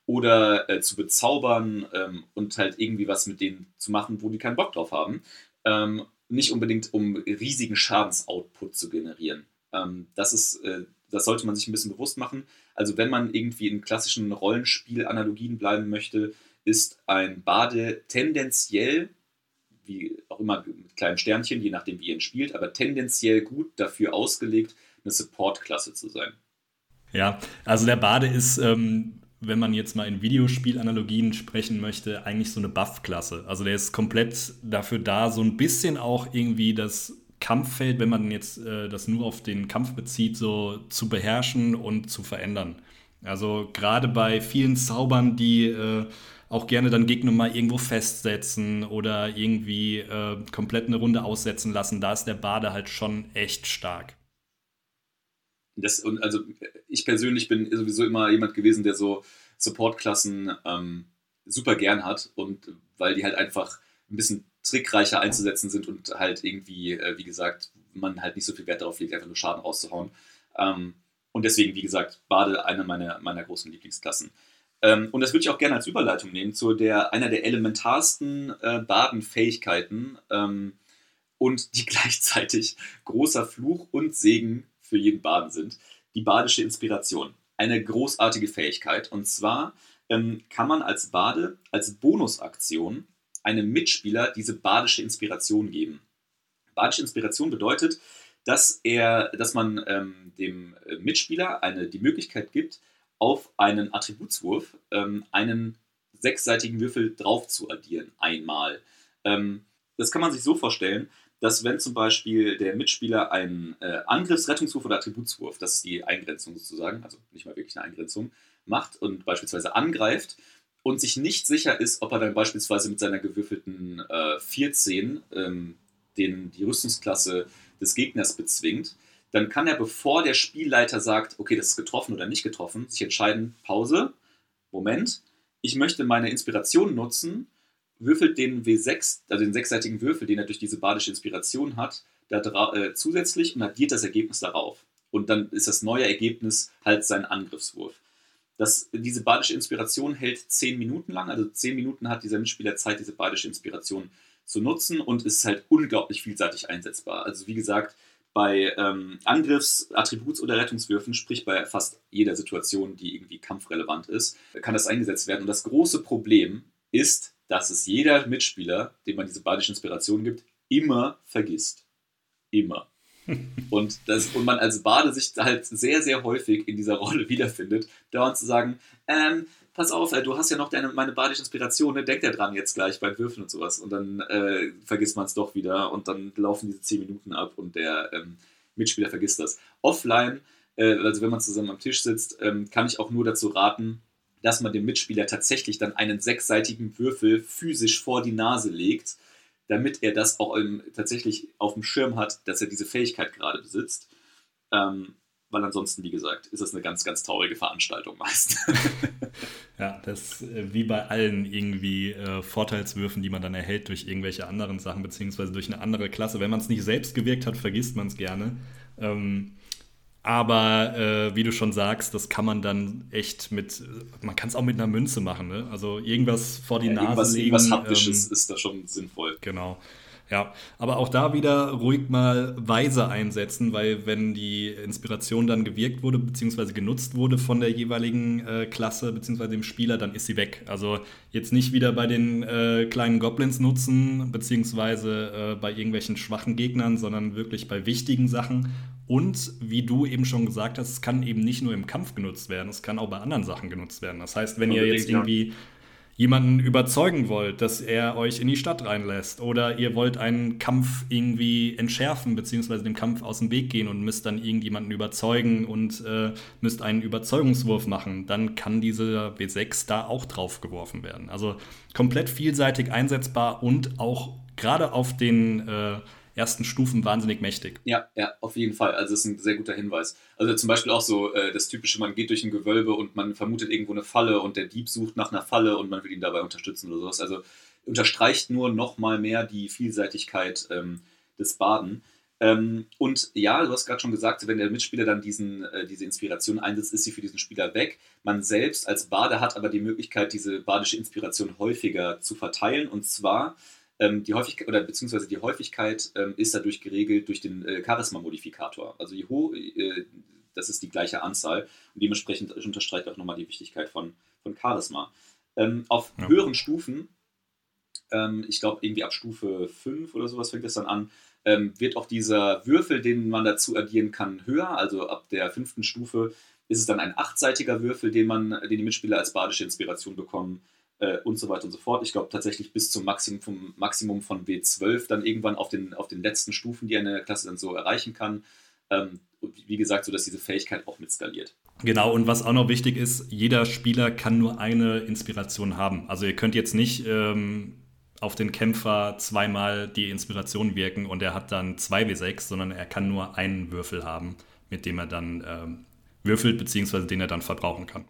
oder äh, zu bezaubern ähm, und halt irgendwie was mit denen zu machen, wo die keinen Bock drauf haben. Ähm, nicht unbedingt, um riesigen Schadensoutput zu generieren. Ähm, das ist, äh, das sollte man sich ein bisschen bewusst machen. Also wenn man irgendwie in klassischen Rollenspiel-Analogien bleiben möchte, ist ein Bade tendenziell, wie auch immer mit kleinen Sternchen, je nachdem wie ihr ihn spielt, aber tendenziell gut dafür ausgelegt, eine Support-Klasse zu sein. Ja, also der Bade ist, ähm, wenn man jetzt mal in Videospielanalogien sprechen möchte, eigentlich so eine Buff-Klasse. Also der ist komplett dafür da, so ein bisschen auch irgendwie das Kampffeld, wenn man jetzt äh, das nur auf den Kampf bezieht, so zu beherrschen und zu verändern. Also gerade bei vielen Zaubern, die äh, auch gerne dann Gegner mal irgendwo festsetzen oder irgendwie äh, komplett eine Runde aussetzen lassen, da ist der Bade halt schon echt stark. Das, und also ich persönlich bin sowieso immer jemand gewesen, der so Support-Klassen ähm, super gern hat und weil die halt einfach ein bisschen trickreicher einzusetzen sind und halt irgendwie, äh, wie gesagt, man halt nicht so viel Wert darauf legt, einfach nur Schaden rauszuhauen. Ähm, und deswegen, wie gesagt, Bade eine meiner, meiner großen Lieblingsklassen. Ähm, und das würde ich auch gerne als Überleitung nehmen zu der, einer der elementarsten äh, Baden-Fähigkeiten ähm, und die gleichzeitig großer Fluch und Segen für jeden Baden sind, die badische Inspiration. Eine großartige Fähigkeit. Und zwar ähm, kann man als Bade, als Bonusaktion einem Mitspieler diese badische Inspiration geben. Badische Inspiration bedeutet, dass, er, dass man ähm, dem Mitspieler eine, die Möglichkeit gibt, auf einen Attributswurf ähm, einen sechsseitigen Würfel drauf zu addieren, einmal. Ähm, das kann man sich so vorstellen, dass wenn zum Beispiel der Mitspieler einen äh, Angriffs-, Rettungswurf oder Attributswurf, das ist die Eingrenzung sozusagen, also nicht mal wirklich eine Eingrenzung, macht und beispielsweise angreift und sich nicht sicher ist, ob er dann beispielsweise mit seiner gewürfelten äh, vierzehn ähm, den, die Rüstungsklasse des Gegners bezwingt, dann kann er, bevor der Spielleiter sagt, okay, das ist getroffen oder nicht getroffen, sich entscheiden, Pause, Moment, ich möchte meine Inspiration nutzen, würfelt den W sechs, also den sechsseitigen Würfel, den er durch diese badische Inspiration hat, da dra- äh, zusätzlich und addiert das Ergebnis darauf. Und dann ist das neue Ergebnis halt sein Angriffswurf. Das, diese badische Inspiration hält zehn Minuten lang, also zehn Minuten hat dieser Mitspieler Zeit, diese badische Inspiration zu nutzen und ist halt unglaublich vielseitig einsetzbar. Also wie gesagt, bei ähm, Angriffs-, Attributs- oder Rettungswürfen, sprich bei fast jeder Situation, die irgendwie kampfrelevant ist, kann das eingesetzt werden. Und das große Problem ist, dass es jeder Mitspieler, dem man diese badische Inspiration gibt, immer vergisst. Immer. Und, das, und man als Bade sich halt sehr, sehr häufig in dieser Rolle wiederfindet, dauernd zu sagen, ähm, pass auf, äh, du hast ja noch deine, meine badische Inspiration, ne? Denk ja dran jetzt gleich beim Würfeln und sowas. Und dann äh, vergisst man es doch wieder und dann laufen diese zehn Minuten ab und der ähm, Mitspieler vergisst das. Offline, äh, also wenn man zusammen am Tisch sitzt, ähm, kann ich auch nur dazu raten, dass man dem Mitspieler tatsächlich dann einen sechsseitigen Würfel physisch vor die Nase legt, damit er das auch im, tatsächlich auf dem Schirm hat, dass er diese Fähigkeit gerade besitzt. Ähm, weil ansonsten, wie gesagt, ist das eine ganz, ganz traurige Veranstaltung meist. Ja, das äh, wie bei allen irgendwie äh, Vorteilswürfen, die man dann erhält durch irgendwelche anderen Sachen, beziehungsweise durch eine andere Klasse. Wenn man es nicht selbst gewirkt hat, vergisst man es gerne. Ähm, aber äh, wie du schon sagst, das kann man dann echt mit, man kann es auch mit einer Münze machen, ne? Also irgendwas vor die Ja, Nase irgendwas, legen. irgendwas Haptisches ähm, ist da schon sinnvoll. Genau. Ja, aber auch da wieder ruhig mal weise einsetzen, weil wenn die Inspiration dann gewirkt wurde, beziehungsweise genutzt wurde von der jeweiligen äh, Klasse, beziehungsweise dem Spieler, dann ist sie weg. Also jetzt nicht wieder bei den äh, kleinen Goblins nutzen, beziehungsweise äh, bei irgendwelchen schwachen Gegnern, sondern wirklich bei wichtigen Sachen. Und wie du eben schon gesagt hast, es kann eben nicht nur im Kampf genutzt werden, es kann auch bei anderen Sachen genutzt werden. Das heißt, wenn ihr jetzt irgendwie jemanden überzeugen wollt, dass er euch in die Stadt reinlässt oder ihr wollt einen Kampf irgendwie entschärfen, beziehungsweise dem Kampf aus dem Weg gehen und müsst dann irgendjemanden überzeugen und äh, müsst einen Überzeugungswurf machen, dann kann dieser W sechs da auch drauf geworfen werden. Also komplett vielseitig einsetzbar und auch gerade auf den äh, ersten Stufen wahnsinnig mächtig. Ja, ja, auf jeden Fall. Also das ist ein sehr guter Hinweis. Also zum Beispiel auch so äh, das typische, man geht durch ein Gewölbe und man vermutet irgendwo eine Falle und der Dieb sucht nach einer Falle und man will ihn dabei unterstützen oder sowas. Also unterstreicht nur noch mal mehr die Vielseitigkeit ähm, des Baden. Ähm, und ja, du hast gerade schon gesagt, wenn der Mitspieler dann diesen, äh, diese Inspiration einsetzt, ist sie für diesen Spieler weg. Man selbst als Bade hat aber die Möglichkeit, diese badische Inspiration häufiger zu verteilen. Und zwar ähm, die Häufigkeit, oder beziehungsweise die Häufigkeit ähm, ist dadurch geregelt durch den äh, Charisma-Modifikator. Also je hoch, äh, das ist die gleiche Anzahl. Und dementsprechend unterstreicht auch nochmal die Wichtigkeit von, von Charisma. Ähm, auf ja. höheren Stufen, ähm, ich glaube irgendwie ab Stufe fünf oder sowas fängt das dann an, ähm, wird auch dieser Würfel, den man dazu addieren kann, höher. Also ab der fünften Stufe ist es dann ein achtseitiger Würfel, den, man, den die Mitspieler als badische Inspiration bekommen äh, und so weiter und so fort. Ich glaube tatsächlich bis zum Maximum, vom Maximum von W zwölf dann irgendwann auf den, auf den letzten Stufen, die eine Klasse dann so erreichen kann. Ähm, wie gesagt, so dass diese Fähigkeit auch mit skaliert. Genau, und was auch noch wichtig ist, jeder Spieler kann nur eine Inspiration haben. Also ihr könnt jetzt nicht ähm, auf den Kämpfer zweimal die Inspiration wirken und er hat dann zwei W sechs, sondern er kann nur einen Würfel haben, mit dem er dann ähm, würfelt, beziehungsweise den er dann verbrauchen kann.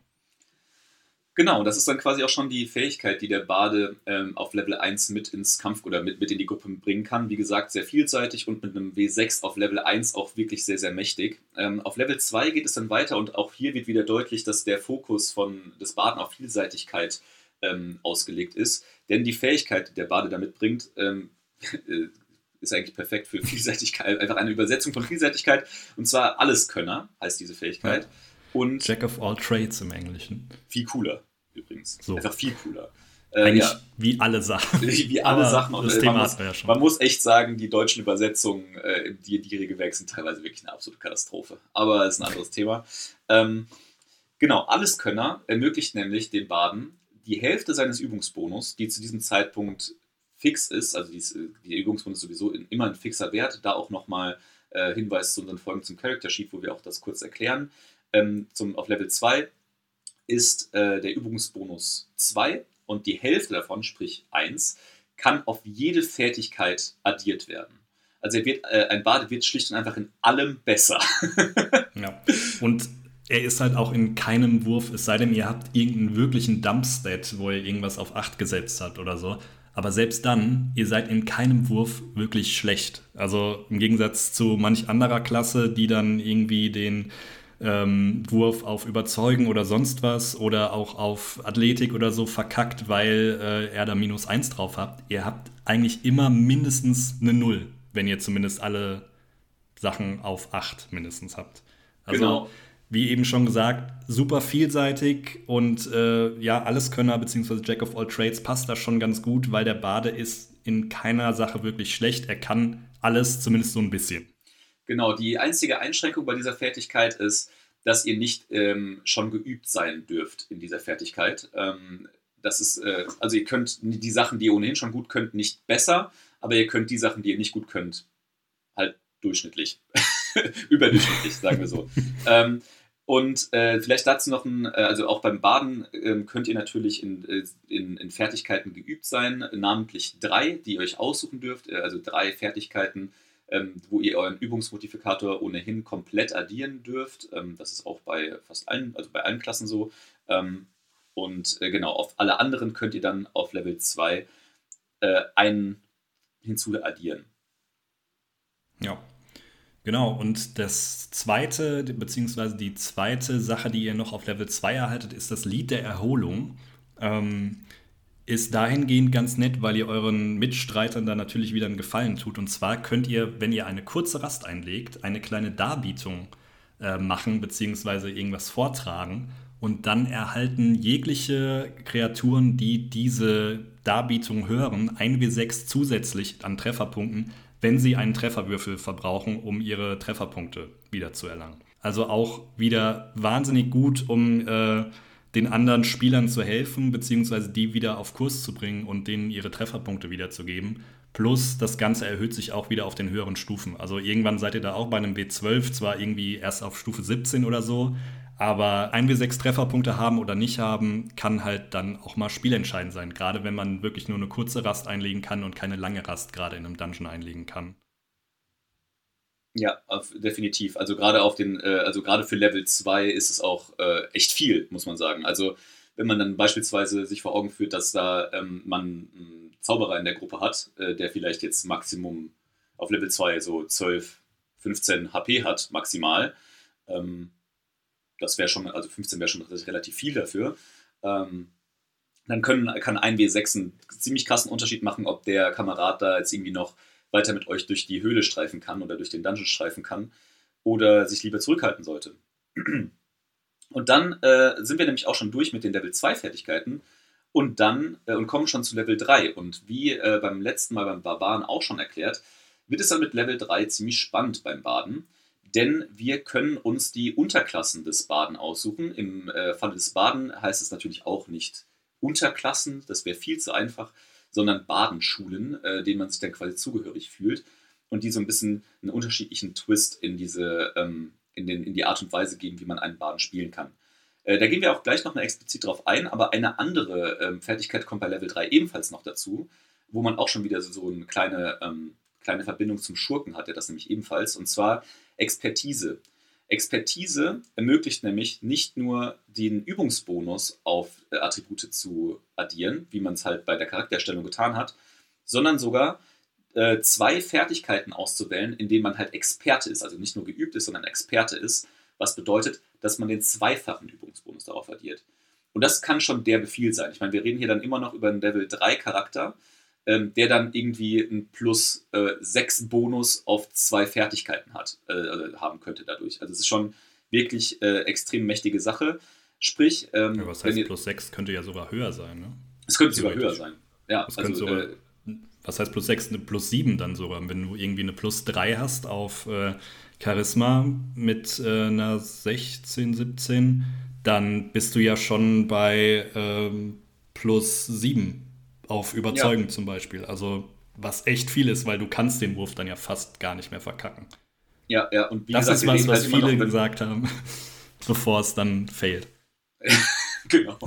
Genau, das ist dann quasi auch schon die Fähigkeit, die der Bade ähm, auf Level eins mit ins Kampf oder mit, mit in die Gruppe bringen kann. Wie gesagt, sehr vielseitig und mit einem W sechs auf Level eins auch wirklich sehr, sehr mächtig. Ähm, auf Level zwei geht es dann weiter und auch hier wird wieder deutlich, dass der Fokus von des Baden auf Vielseitigkeit ähm, ausgelegt ist. Denn die Fähigkeit, die der Bade da mitbringt, ähm, ist eigentlich perfekt für Vielseitigkeit. Einfach eine Übersetzung von Vielseitigkeit. Und zwar Alleskönner heißt diese Fähigkeit. Ja. Und Jack of all trades im Englischen. Viel cooler, übrigens. So. Einfach viel cooler. Äh, Eigentlich ja. wie alle Sachen. Wie alle Aber Sachen. Und das äh, Thema man, muss, hatten wir ja schon. man muss echt sagen, die deutschen Übersetzungen, äh, die, die Regelwerk sind teilweise wirklich eine absolute Katastrophe. Aber das ist ein anderes Thema. Ähm, genau, Alleskönner ermöglicht nämlich dem Baden die Hälfte seines Übungsbonus, die zu diesem Zeitpunkt fix ist, also die, die Übungsbonus ist sowieso immer ein fixer Wert, da auch nochmal äh, Hinweis zu unseren Folgen zum Character Sheet, wo wir auch das kurz erklären. Ähm, zum, auf Level zwei ist äh, der Übungsbonus zwei und die Hälfte davon, sprich eins, kann auf jede Fertigkeit addiert werden. Also er wird, äh, ein Bade wird schlicht und einfach in allem besser. Ja, und er ist halt auch in keinem Wurf, es sei denn, ihr habt irgendeinen wirklichen Dump-Stat, wo ihr irgendwas auf acht gesetzt habt oder so. Aber selbst dann, ihr seid in keinem Wurf wirklich schlecht. Also im Gegensatz zu manch anderer Klasse, die dann irgendwie den ähm, Wurf auf Überzeugen oder sonst was oder auch auf Athletik oder so verkackt, weil äh, er da minus eins drauf habt. Ihr habt eigentlich immer mindestens eine Null, wenn ihr zumindest alle Sachen auf acht mindestens habt. Also, genau. Wie eben schon gesagt, super vielseitig und äh, ja, Alleskönner bzw. Jack of all Trades passt da schon ganz gut, weil der Bade ist in keiner Sache wirklich schlecht. Er kann alles, zumindest so ein bisschen. Genau, die einzige Einschränkung bei dieser Fertigkeit ist, dass ihr nicht ähm, schon geübt sein dürft in dieser Fertigkeit. Ähm, das ist, äh, also ihr könnt die Sachen, die ihr ohnehin schon gut könnt, nicht besser, aber ihr könnt die Sachen, die ihr nicht gut könnt, halt durchschnittlich. Überdurchschnittlich, sagen wir so. ähm, und äh, vielleicht dazu noch ein, also auch beim Baden äh, könnt ihr natürlich in, in, in Fertigkeiten geübt sein, namentlich drei, die ihr euch aussuchen dürft, also drei Fertigkeiten, ähm, wo ihr euren Übungsmodifikator ohnehin komplett addieren dürft. Ähm, das ist auch bei fast allen, also bei allen Klassen so. Ähm, und äh, genau, auf alle anderen könnt ihr dann auf Level zwei äh, einen hinzuaddieren. Ja. Genau, und das zweite, beziehungsweise die zweite Sache, die ihr noch auf Level zwei erhaltet, ist das Lied der Erholung. Ähm, ist dahingehend ganz nett, weil ihr euren Mitstreitern da natürlich wieder einen Gefallen tut. Und zwar könnt ihr, wenn ihr eine kurze Rast einlegt, eine kleine Darbietung äh, machen, beziehungsweise irgendwas vortragen. Und dann erhalten jegliche Kreaturen, die diese Darbietung hören, ein W sechs zusätzlich an Trefferpunkten, wenn sie einen Trefferwürfel verbrauchen, um ihre Trefferpunkte wieder zu erlangen. Also auch wieder wahnsinnig gut, um äh, den anderen Spielern zu helfen, beziehungsweise die wieder auf Kurs zu bringen und denen ihre Trefferpunkte wiederzugeben. Plus das Ganze erhöht sich auch wieder auf den höheren Stufen. Also irgendwann seid ihr da auch bei einem W zwölf, zwar irgendwie erst auf Stufe siebzehn oder so, aber ein W sechs Trefferpunkte haben oder nicht haben, kann halt dann auch mal spielentscheidend sein. Gerade wenn man wirklich nur eine kurze Rast einlegen kann und keine lange Rast gerade in einem Dungeon einlegen kann. Ja, auf, definitiv. Also gerade auf den, äh, also gerade für Level zwei ist es auch äh, echt viel, muss man sagen. Also wenn man dann beispielsweise sich vor Augen führt, dass da ähm, man einen Zauberer in der Gruppe hat, äh, der vielleicht jetzt Maximum auf Level zwei so zwölf, fünfzehn H P hat maximal. Ähm, das wäre schon, also fünfzehn wäre schon relativ viel dafür. Ähm, dann können, kann ein W sechs einen ziemlich krassen Unterschied machen, ob der Kamerad da jetzt irgendwie noch weiter mit euch durch die Höhle streifen kann oder durch den Dungeon streifen kann oder sich lieber zurückhalten sollte. Und dann äh, sind wir nämlich auch schon durch mit den Level zwei Fertigkeiten und dann äh, und kommen schon zu Level drei. Und wie äh, beim letzten Mal beim Barbaren auch schon erklärt, wird es dann mit Level drei ziemlich spannend beim Baden, denn wir können uns die Unterklassen des Baden aussuchen. Im äh, Falle des Baden heißt es natürlich auch nicht Unterklassen, das wäre viel zu einfach, sondern Badenschulen, äh, denen man sich dann quasi zugehörig fühlt und die so ein bisschen einen unterschiedlichen Twist in diese ähm, in, den, in die Art und Weise geben, wie man einen Baden spielen kann. Äh, da gehen wir auch gleich noch mal explizit drauf ein, aber eine andere ähm, Fertigkeit kommt bei Level drei ebenfalls noch dazu, wo man auch schon wieder so, so eine kleine, ähm, kleine Verbindung zum Schurken hat, der das nämlich ebenfalls, und zwar Expertise. Expertise ermöglicht nämlich nicht nur den Übungsbonus auf äh, Attribute zu addieren, wie man es halt bei der Charaktererstellung getan hat, sondern sogar äh, zwei Fertigkeiten auszuwählen, in denen man halt Experte ist, also nicht nur geübt ist, sondern Experte ist, was bedeutet, dass man den zweifachen Übungsbonus darauf addiert. Und das kann schon der Befehl sein. Ich meine, wir reden hier dann immer noch über einen Level drei Charakter, ähm, der dann irgendwie einen plus sechs äh, Bonus auf zwei Fertigkeiten hat, äh, haben könnte dadurch. Also es ist schon wirklich äh, extrem mächtige Sache. Sprich, ähm, ja, was heißt ihr, plus sechs könnte ja sogar höher sein, ne? Es könnte sogar höher sein. Ja, das also, sogar, äh, was heißt plus sechs? Eine plus sieben dann sogar. Wenn du irgendwie eine plus drei hast auf äh, Charisma mit äh, einer sechzehn, siebzehn, dann bist du ja schon bei ähm, plus sieben auf Überzeugen ja. zum Beispiel. Also was echt viel ist, weil du kannst den Wurf dann ja fast gar nicht mehr verkacken. Ja, ja. Und wie das gesagt, ist was, was halt viele gesagt haben, bevor es dann failt. Genau.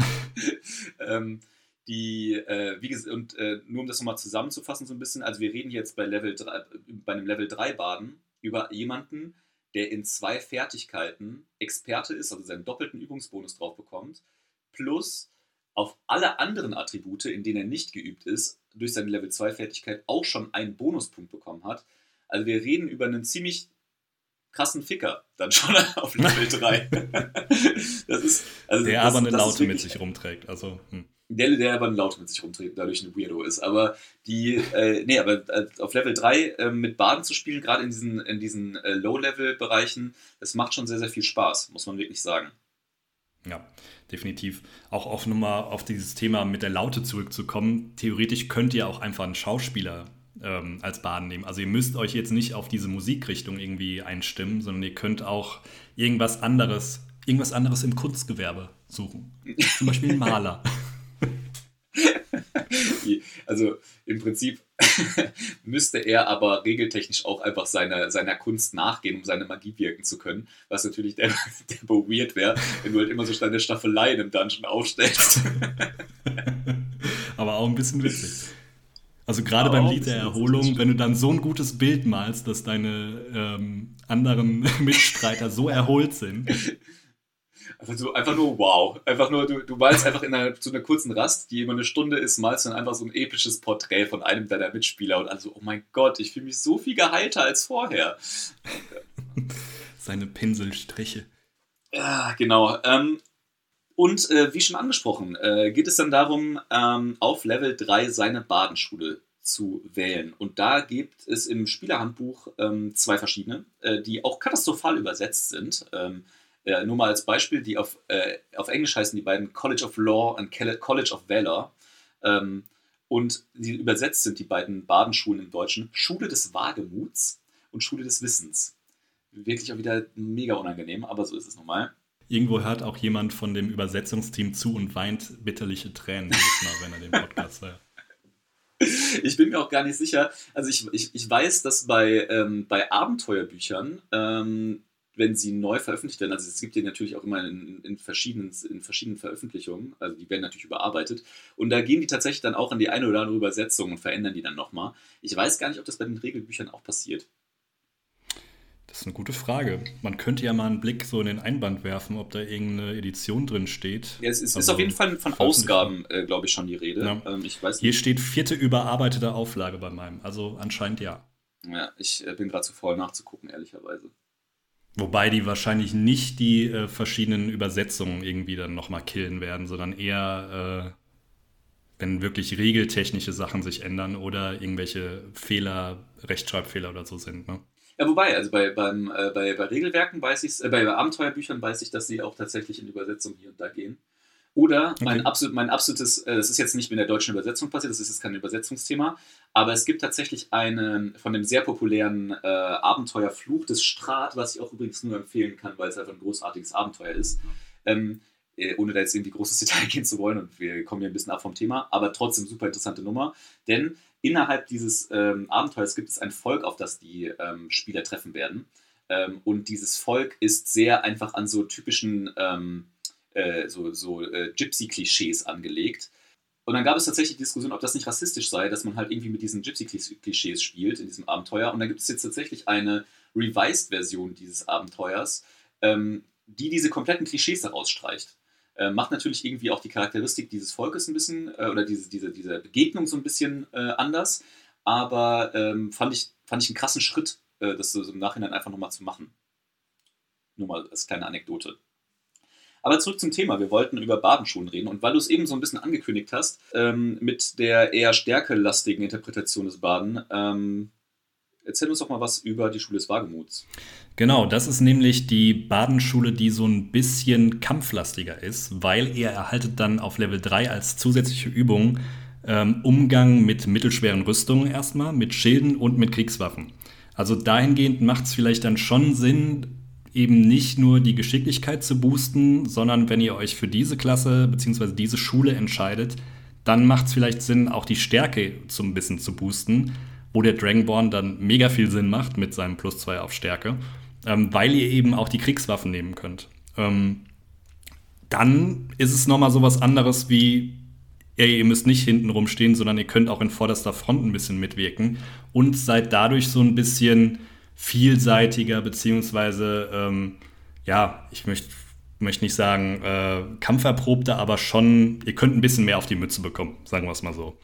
ähm, die, äh, wie gesagt, und äh, nur um das nochmal zusammenzufassen so ein bisschen, also wir reden jetzt bei Level drei, bei einem Level drei Baden über jemanden, der in zwei Fertigkeiten Experte ist, also seinen doppelten Übungsbonus drauf bekommt, plus auf alle anderen Attribute, in denen er nicht geübt ist, durch seine Level zwei Fertigkeit auch schon einen Bonuspunkt bekommen hat. Also wir reden über einen ziemlich krassen Ficker dann schon auf Level drei. Das ist, also der das, aber eine das Laute wirklich, mit sich rumträgt. Also, hm. Der, der aber eine Laute mit sich rumträgt, dadurch ein Weirdo ist. Aber die, äh, nee, aber auf Level drei äh, mit Baden zu spielen, gerade in diesen, in diesen äh, Low-Level-Bereichen, das macht schon sehr, sehr viel Spaß, muss man wirklich sagen. Ja, definitiv. Auch auf nochmal auf dieses Thema mit der Laute zurückzukommen. Theoretisch könnt ihr auch einfach einen Schauspieler ähm, als Baden nehmen. Also ihr müsst euch jetzt nicht auf diese Musikrichtung irgendwie einstimmen, sondern ihr könnt auch irgendwas anderes, irgendwas anderes im Kunstgewerbe suchen. Zum Beispiel einen Maler. Also im Prinzip müsste er aber regeltechnisch auch einfach seiner, seiner Kunst nachgehen, um seine Magie wirken zu können, was natürlich der, der weird wäre, wenn du halt immer so deine Staffeleien im Dungeon aufstellst. Aber auch ein bisschen witzig. Also gerade beim Lied der Erholung, wenn du dann so ein gutes Bild malst, dass deine ähm, anderen Mitstreiter so erholt sind. Einfach, so, einfach nur wow. Einfach nur, du, du malst einfach in einer, zu einer kurzen Rast, die immer eine Stunde ist, malst dann einfach so ein episches Porträt von einem deiner Mitspieler und also, oh mein Gott, ich fühle mich so viel geheilter als vorher. Seine Pinselstriche. Ja, genau. Ähm, und äh, wie schon angesprochen, äh, geht es dann darum, ähm, auf Level drei seine Badenschule zu wählen. Und da gibt es im Spielerhandbuch ähm, zwei verschiedene, äh, die auch katastrophal übersetzt sind. Ähm, Äh, nur mal als Beispiel, die auf, äh, auf Englisch heißen die beiden College of Law und College of Valor. Ähm, und die übersetzt sind die beiden Badenschulen im Deutschen Schule des Wagemuts und Schule des Wissens. Wirklich auch wieder mega unangenehm, aber so ist es nun mal. Irgendwo hört auch jemand von dem Übersetzungsteam zu und weint bitterliche Tränen jedes Mal, wenn er den Podcast hört. Ich bin mir auch gar nicht sicher. Also ich, ich, ich weiß, dass bei, ähm, bei Abenteuerbüchern ähm, wenn sie neu veröffentlicht werden, also es gibt die natürlich auch immer in, in, verschiedenen, in verschiedenen Veröffentlichungen, also die werden natürlich überarbeitet und da gehen die tatsächlich dann auch in die eine oder andere Übersetzung und verändern die dann nochmal. Ich weiß gar nicht, ob das bei den Regelbüchern auch passiert. Das ist eine gute Frage. Man könnte ja mal einen Blick so in den Einband werfen, ob da irgendeine Edition drin steht. Ja, es ist, also ist auf jeden Fall von Ausgaben, äh, glaube ich, schon die Rede. Ja. Ähm, ich weiß nicht. Hier steht vierte überarbeitete Auflage bei meinem, also anscheinend ja. Ja, ich äh, bin gerade zu faul nachzugucken, ehrlicherweise. Wobei die wahrscheinlich nicht die äh, verschiedenen Übersetzungen irgendwie dann nochmal killen werden, sondern eher, äh, wenn wirklich regeltechnische Sachen sich ändern oder irgendwelche Fehler, Rechtschreibfehler oder so sind. Ne? Ja, wobei, also bei, beim, äh, bei, bei Regelwerken weiß ich, äh, bei Abenteuerbüchern weiß ich, dass sie auch tatsächlich in Übersetzung hier und da gehen. Oder mein, Okay. absolut, mein absolutes, äh, das ist jetzt nicht mit der deutschen Übersetzung passiert, das ist jetzt kein Übersetzungsthema, aber es gibt tatsächlich einen von dem sehr populären äh, Abenteuer Fluch des Strahd, was ich auch übrigens nur empfehlen kann, weil es einfach ein großartiges Abenteuer ist. Ähm, äh, ohne da jetzt irgendwie großes Detail gehen zu wollen und wir kommen hier ein bisschen ab vom Thema, aber trotzdem super interessante Nummer, denn innerhalb dieses ähm, Abenteuers gibt es ein Volk, auf das die ähm, Spieler treffen werden. Ähm, und dieses Volk ist sehr einfach an so typischen ähm, äh, so, so äh, Gypsy-Klischees angelegt. Und dann gab es tatsächlich die Diskussion, ob das nicht rassistisch sei, dass man halt irgendwie mit diesen Gypsy-Klischees spielt in diesem Abenteuer. Und dann gibt es jetzt tatsächlich eine Revised-Version dieses Abenteuers, ähm, die diese kompletten Klischees herausstreicht. Äh, macht natürlich irgendwie auch die Charakteristik dieses Volkes ein bisschen, äh, oder diese, diese, diese Begegnung so ein bisschen äh, anders. Aber ähm, fand, ich, fand ich einen krassen Schritt, äh, das so im Nachhinein einfach nochmal zu machen. Nur mal als kleine Anekdote. Aber zurück zum Thema. Wir wollten über Badenschulen reden. Und weil du es eben so ein bisschen angekündigt hast, ähm, mit der eher stärkelastigen Interpretation des Baden, ähm, erzähl uns doch mal was über die Schule des Wagemuts. Genau, das ist nämlich die Badenschule, die so ein bisschen kampflastiger ist, weil ihr erhaltet dann auf Level drei als zusätzliche Übung ähm, Umgang mit mittelschweren Rüstungen erstmal, mit Schilden und mit Kriegswaffen. Also dahingehend macht es vielleicht dann schon Sinn, eben nicht nur die Geschicklichkeit zu boosten, sondern wenn ihr euch für diese Klasse bzw. diese Schule entscheidet, dann macht es vielleicht Sinn, auch die Stärke so ein bisschen zu boosten, wo der Dragonborn dann mega viel Sinn macht mit seinem Plus zwei auf Stärke, ähm, weil ihr eben auch die Kriegswaffen nehmen könnt. Ähm, dann ist es nochmal so was anderes wie, ey, ihr müsst nicht hinten rumstehen, sondern ihr könnt auch in vorderster Front ein bisschen mitwirken und seid dadurch so ein bisschen vielseitiger, beziehungsweise, ähm, ja, ich möchte möcht nicht sagen äh, kampferprobter, aber schon, ihr könnt ein bisschen mehr auf die Mütze bekommen, sagen wir es mal so.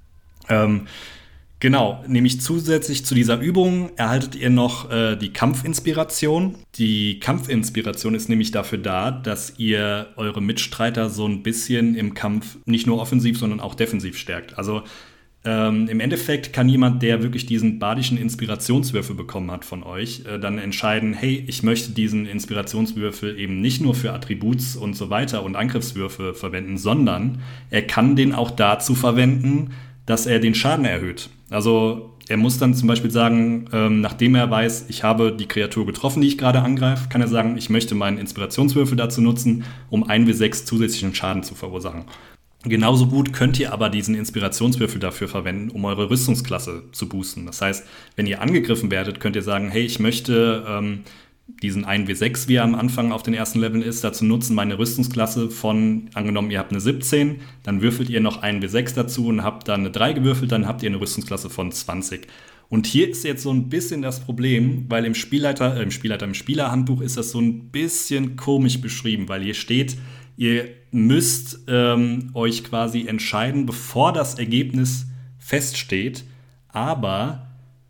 Ähm, Genau, nämlich zusätzlich zu dieser Übung erhaltet ihr noch äh, die Kampfinspiration. Die Kampfinspiration ist nämlich dafür da, dass ihr eure Mitstreiter so ein bisschen im Kampf nicht nur offensiv, sondern auch defensiv stärkt. Also ähm, im Endeffekt kann jemand, der wirklich diesen badischen Inspirationswürfel bekommen hat von euch, äh, dann entscheiden, hey, ich möchte diesen Inspirationswürfel eben nicht nur für Attributs und so weiter und Angriffswürfe verwenden, sondern er kann den auch dazu verwenden, dass er den Schaden erhöht. Also er muss dann zum Beispiel sagen, ähm, nachdem er weiß, ich habe die Kreatur getroffen, die ich gerade angreife, kann er sagen, ich möchte meinen Inspirationswürfel dazu nutzen, um ein W sechs zusätzlichen Schaden zu verursachen. Genauso gut könnt ihr aber diesen Inspirationswürfel dafür verwenden, um eure Rüstungsklasse zu boosten. Das heißt, wenn ihr angegriffen werdet, könnt ihr sagen, hey, ich möchte ähm, diesen ein W sechs, wie er am Anfang auf den ersten Leveln ist, dazu nutzen, meine Rüstungsklasse von, angenommen, ihr habt eine siebzehn, dann würfelt ihr noch ein W sechs dazu und habt dann eine drei gewürfelt, dann habt ihr eine Rüstungsklasse von zwanzig. Und hier ist jetzt so ein bisschen das Problem, weil im Spielleiter, äh, im Spielleiter, im Spielerhandbuch ist das so ein bisschen komisch beschrieben, weil hier steht, ihr müsst ähm, euch quasi entscheiden, bevor das Ergebnis feststeht, aber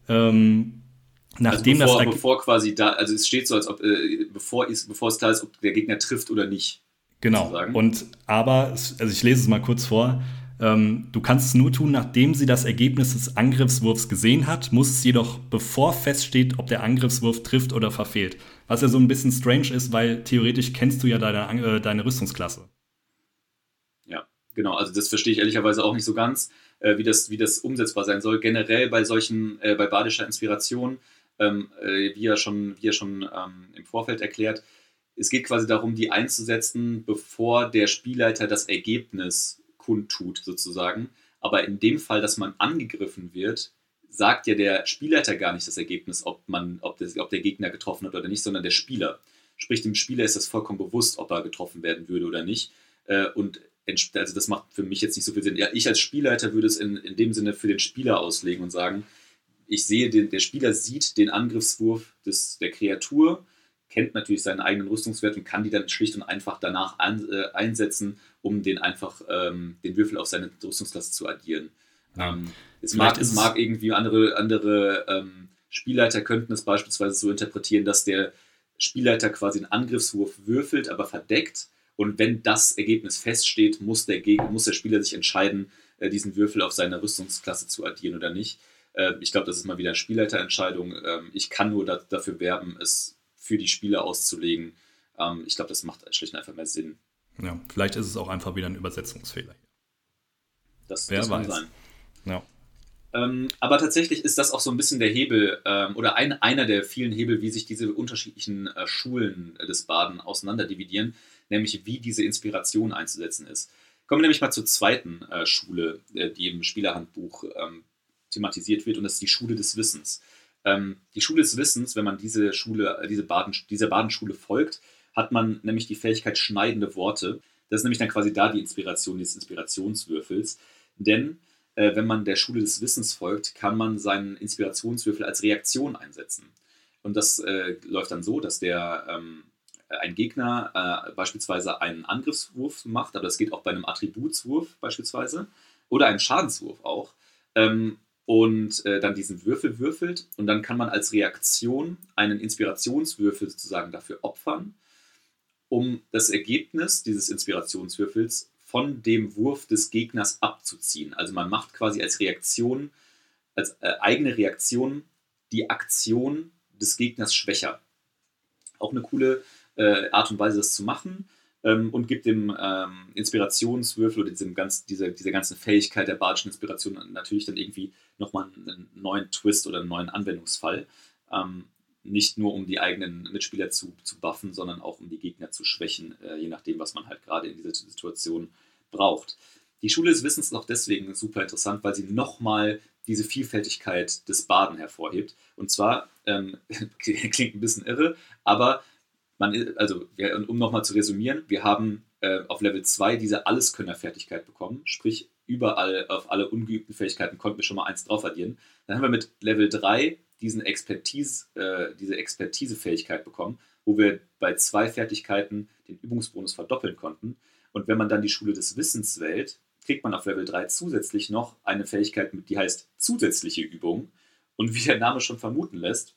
ähm, Nachdem also bevor, das bevor quasi da, also es steht so, als ob, äh, bevor, ist, bevor es klar ist, ob der Gegner trifft oder nicht. Genau. Sozusagen. Und aber, also ich lese es mal kurz vor. Ähm, du kannst es nur tun, nachdem sie das Ergebnis des Angriffswurfs gesehen hat, muss es jedoch, bevor feststeht, ob der Angriffswurf trifft oder verfehlt. Was ja so ein bisschen strange ist, weil theoretisch kennst du ja deine, äh, deine Rüstungsklasse. Ja, genau. Also das verstehe ich ehrlicherweise auch nicht so ganz, äh, wie, das, wie das umsetzbar sein soll. Generell bei solchen, äh, bei badischer Inspiration, Ähm, äh, wie er schon, wie er schon ähm, im Vorfeld erklärt, es geht quasi darum, die einzusetzen, bevor der Spielleiter das Ergebnis kundtut, sozusagen. Aber in dem Fall, dass man angegriffen wird, sagt ja der Spielleiter gar nicht das Ergebnis, ob, man, ob, das, ob der Gegner getroffen hat oder nicht, sondern der Spieler. Sprich, dem Spieler ist das vollkommen bewusst, ob er getroffen werden würde oder nicht. Äh, und also das macht für mich jetzt nicht so viel Sinn. Ja, ich als Spielleiter würde es in, in dem Sinne für den Spieler auslegen und sagen, ich sehe, den, der Spieler sieht den Angriffswurf des, der Kreatur, kennt natürlich seinen eigenen Rüstungswert und kann die dann schlicht und einfach danach an, äh, einsetzen, um den einfach ähm, den Würfel auf seine Rüstungsklasse zu addieren. Ja. Ähm, es, mag, es mag irgendwie andere, andere ähm, Spielleiter könnten es beispielsweise so interpretieren, dass der Spielleiter quasi einen Angriffswurf würfelt, aber verdeckt. Und wenn das Ergebnis feststeht, muss der, Geg- muss der Spieler sich entscheiden, äh, diesen Würfel auf seine Rüstungsklasse zu addieren oder nicht. Äh, ich glaube, das ist mal wieder eine Spielleiterentscheidung. Ähm, ich kann nur da- dafür werben, es für die Spieler auszulegen. Ähm, ich glaube, das macht schlicht und einfach mehr Sinn. Ja, vielleicht ist es auch einfach wieder ein Übersetzungsfehler. Das, Wer das kann weiß. sein. Ja. Ähm, aber tatsächlich ist das auch so ein bisschen der Hebel ähm, oder ein, einer der vielen Hebel, wie sich diese unterschiedlichen äh, Schulen des Baden auseinanderdividieren, nämlich wie diese Inspiration einzusetzen ist. Kommen wir nämlich mal zur zweiten äh, Schule, äh, die im Spielerhandbuch ähm, thematisiert wird, und das ist die Schule des Wissens. Ähm, die Schule des Wissens, wenn man diese Schule, äh, diese Baden, dieser Badenschule folgt, hat man nämlich die Fähigkeit schneidende Worte. Das ist nämlich dann quasi da die Inspiration dieses Inspirationswürfels. Denn äh, wenn man der Schule des Wissens folgt, kann man seinen Inspirationswürfel als Reaktion einsetzen. Und das äh, läuft dann so, dass der ähm, ein Gegner äh, beispielsweise einen Angriffswurf macht, aber das geht auch bei einem Attributswurf beispielsweise oder einem Schadenswurf auch. Ähm, und äh, dann diesen Würfel würfelt, und dann kann man als Reaktion einen Inspirationswürfel sozusagen dafür opfern, um das Ergebnis dieses Inspirationswürfels von dem Wurf des Gegners abzuziehen. Also man macht quasi als Reaktion, als äh, eigene Reaktion die Aktion des Gegners schwächer. Auch eine coole äh, Art und Weise, das zu machen, ähm, und gibt dem ähm, Inspirationswürfel oder diesem ganz, dieser, dieser ganzen Fähigkeit der badischen Inspiration natürlich dann irgendwie nochmal einen neuen Twist oder einen neuen Anwendungsfall. Ähm, nicht nur um die eigenen Mitspieler zu, zu buffen, sondern auch um die Gegner zu schwächen, äh, je nachdem, was man halt gerade in dieser Situation braucht. Die Schule des Wissens ist auch deswegen super interessant, weil sie nochmal diese Vielfältigkeit des Baden hervorhebt. Und zwar, ähm, klingt ein bisschen irre, aber man, also, um nochmal zu resümieren, wir haben äh, auf Level zwei diese Alleskönner-Fertigkeit bekommen, sprich überall auf alle ungeübten Fähigkeiten konnten wir schon mal eins drauf addieren. Dann haben wir mit Level drei diesen Expertise, äh, diese Expertise-Fähigkeit bekommen, wo wir bei zwei Fertigkeiten den Übungsbonus verdoppeln konnten. Und wenn man dann die Schule des Wissens wählt, kriegt man auf Level drei zusätzlich noch eine Fähigkeit, die heißt zusätzliche Übung. Und wie der Name schon vermuten lässt,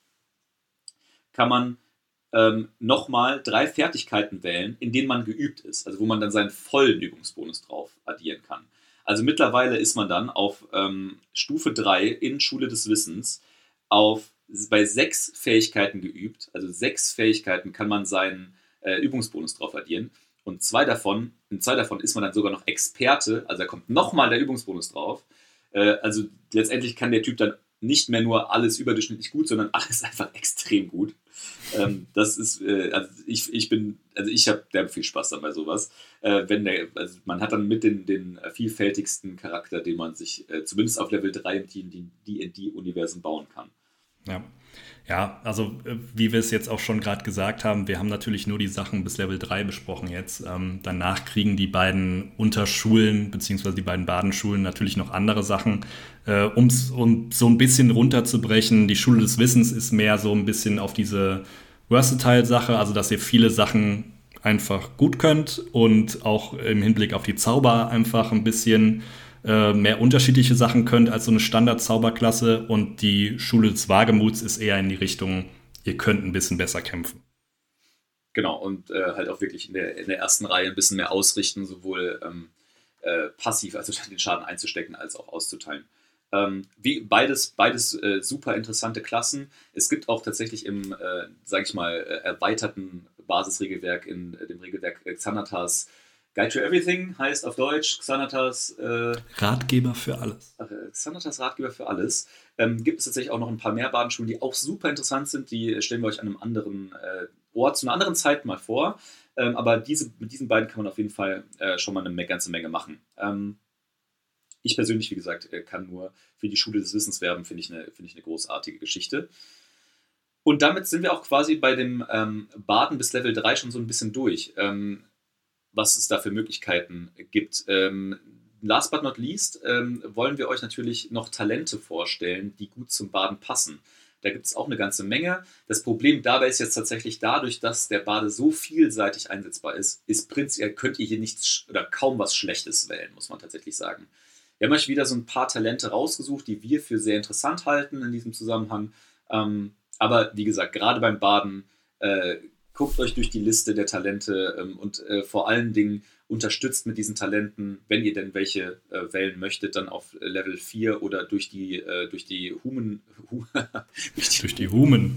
kann man ähm, nochmal drei Fertigkeiten wählen, in denen man geübt ist. Also wo man dann seinen vollen Übungsbonus drauf addieren kann. Also mittlerweile ist man dann auf ähm, Stufe drei in Schule des Wissens auf, bei sechs Fähigkeiten geübt. Also sechs Fähigkeiten kann man seinen äh, Übungsbonus drauf addieren. Und zwei davon, in zwei davon ist man dann sogar noch Experte. Also da kommt nochmal der Übungsbonus drauf. Äh, also letztendlich kann der Typ dann nicht mehr nur alles überdurchschnittlich gut, sondern alles einfach extrem gut. Ähm, das ist, äh, also ich, ich bin, also ich habe derbe viel Spaß dann bei sowas. Äh, wenn der, also man hat dann mit den, den vielfältigsten Charakter, den man sich äh, zumindest auf Level drei im D und D-Universum bauen kann. Ja. Ja, also wie wir es jetzt auch schon gerade gesagt haben, wir haben natürlich nur die Sachen bis Level drei besprochen jetzt. Ähm, danach kriegen die beiden Unterschulen beziehungsweise die beiden Badenschulen natürlich noch andere Sachen, äh, um's, um so ein bisschen runterzubrechen. Die Schule des Wissens ist mehr so ein bisschen auf diese Versatile-Sache, also dass ihr viele Sachen einfach gut könnt und auch im Hinblick auf die Zauber einfach ein bisschen mehr unterschiedliche Sachen könnt als so eine Standard-Zauberklasse, und die Schule des Wagemuts ist eher in die Richtung, ihr könnt ein bisschen besser kämpfen. Genau, und äh, halt auch wirklich in der, in der ersten Reihe ein bisschen mehr ausrichten, sowohl ähm, äh, passiv, also den Schaden einzustecken, als auch auszuteilen. Ähm, wie, beides beides äh, super interessante Klassen. Es gibt auch tatsächlich im, äh, sag ich mal, äh, erweiterten Basisregelwerk, in äh, dem Regelwerk äh, Xanatas Guide to Everything, heißt auf Deutsch Xanatas äh, Ratgeber für alles. Äh, Xanatas Ratgeber für alles. Ähm, gibt es tatsächlich auch noch ein paar mehr Badenschulen, die auch super interessant sind. Die stellen wir euch an einem anderen äh, Ort, zu einer anderen Zeit mal vor. Ähm, aber diese, mit diesen beiden kann man auf jeden Fall äh, schon mal eine ganze Menge machen. Ähm, ich persönlich, wie gesagt, kann nur für die Schule des Wissens werben, finde ich, eine, find ich eine großartige Geschichte. Und damit sind wir auch quasi bei dem ähm, Baden bis Level drei schon so ein bisschen durch. Ähm, was es da für Möglichkeiten gibt. Ähm, last but not least ähm, wollen wir euch natürlich noch Talente vorstellen, die gut zum Baden passen. Da gibt es auch eine ganze Menge. Das Problem dabei ist jetzt tatsächlich dadurch, dass der Bade so vielseitig einsetzbar ist, ist prinzipiell könnt ihr hier nichts oder kaum was Schlechtes wählen, muss man tatsächlich sagen. Wir haben euch wieder so ein paar Talente rausgesucht, die wir für sehr interessant halten in diesem Zusammenhang. Ähm, aber wie gesagt, gerade beim Baden, äh, guckt euch durch die Liste der Talente ähm, und äh, vor allen Dingen unterstützt mit diesen Talenten, wenn ihr denn welche äh, wählen möchtet, dann auf Level vier oder durch die, äh, durch die Humen. Hu durch, die, durch die Humen.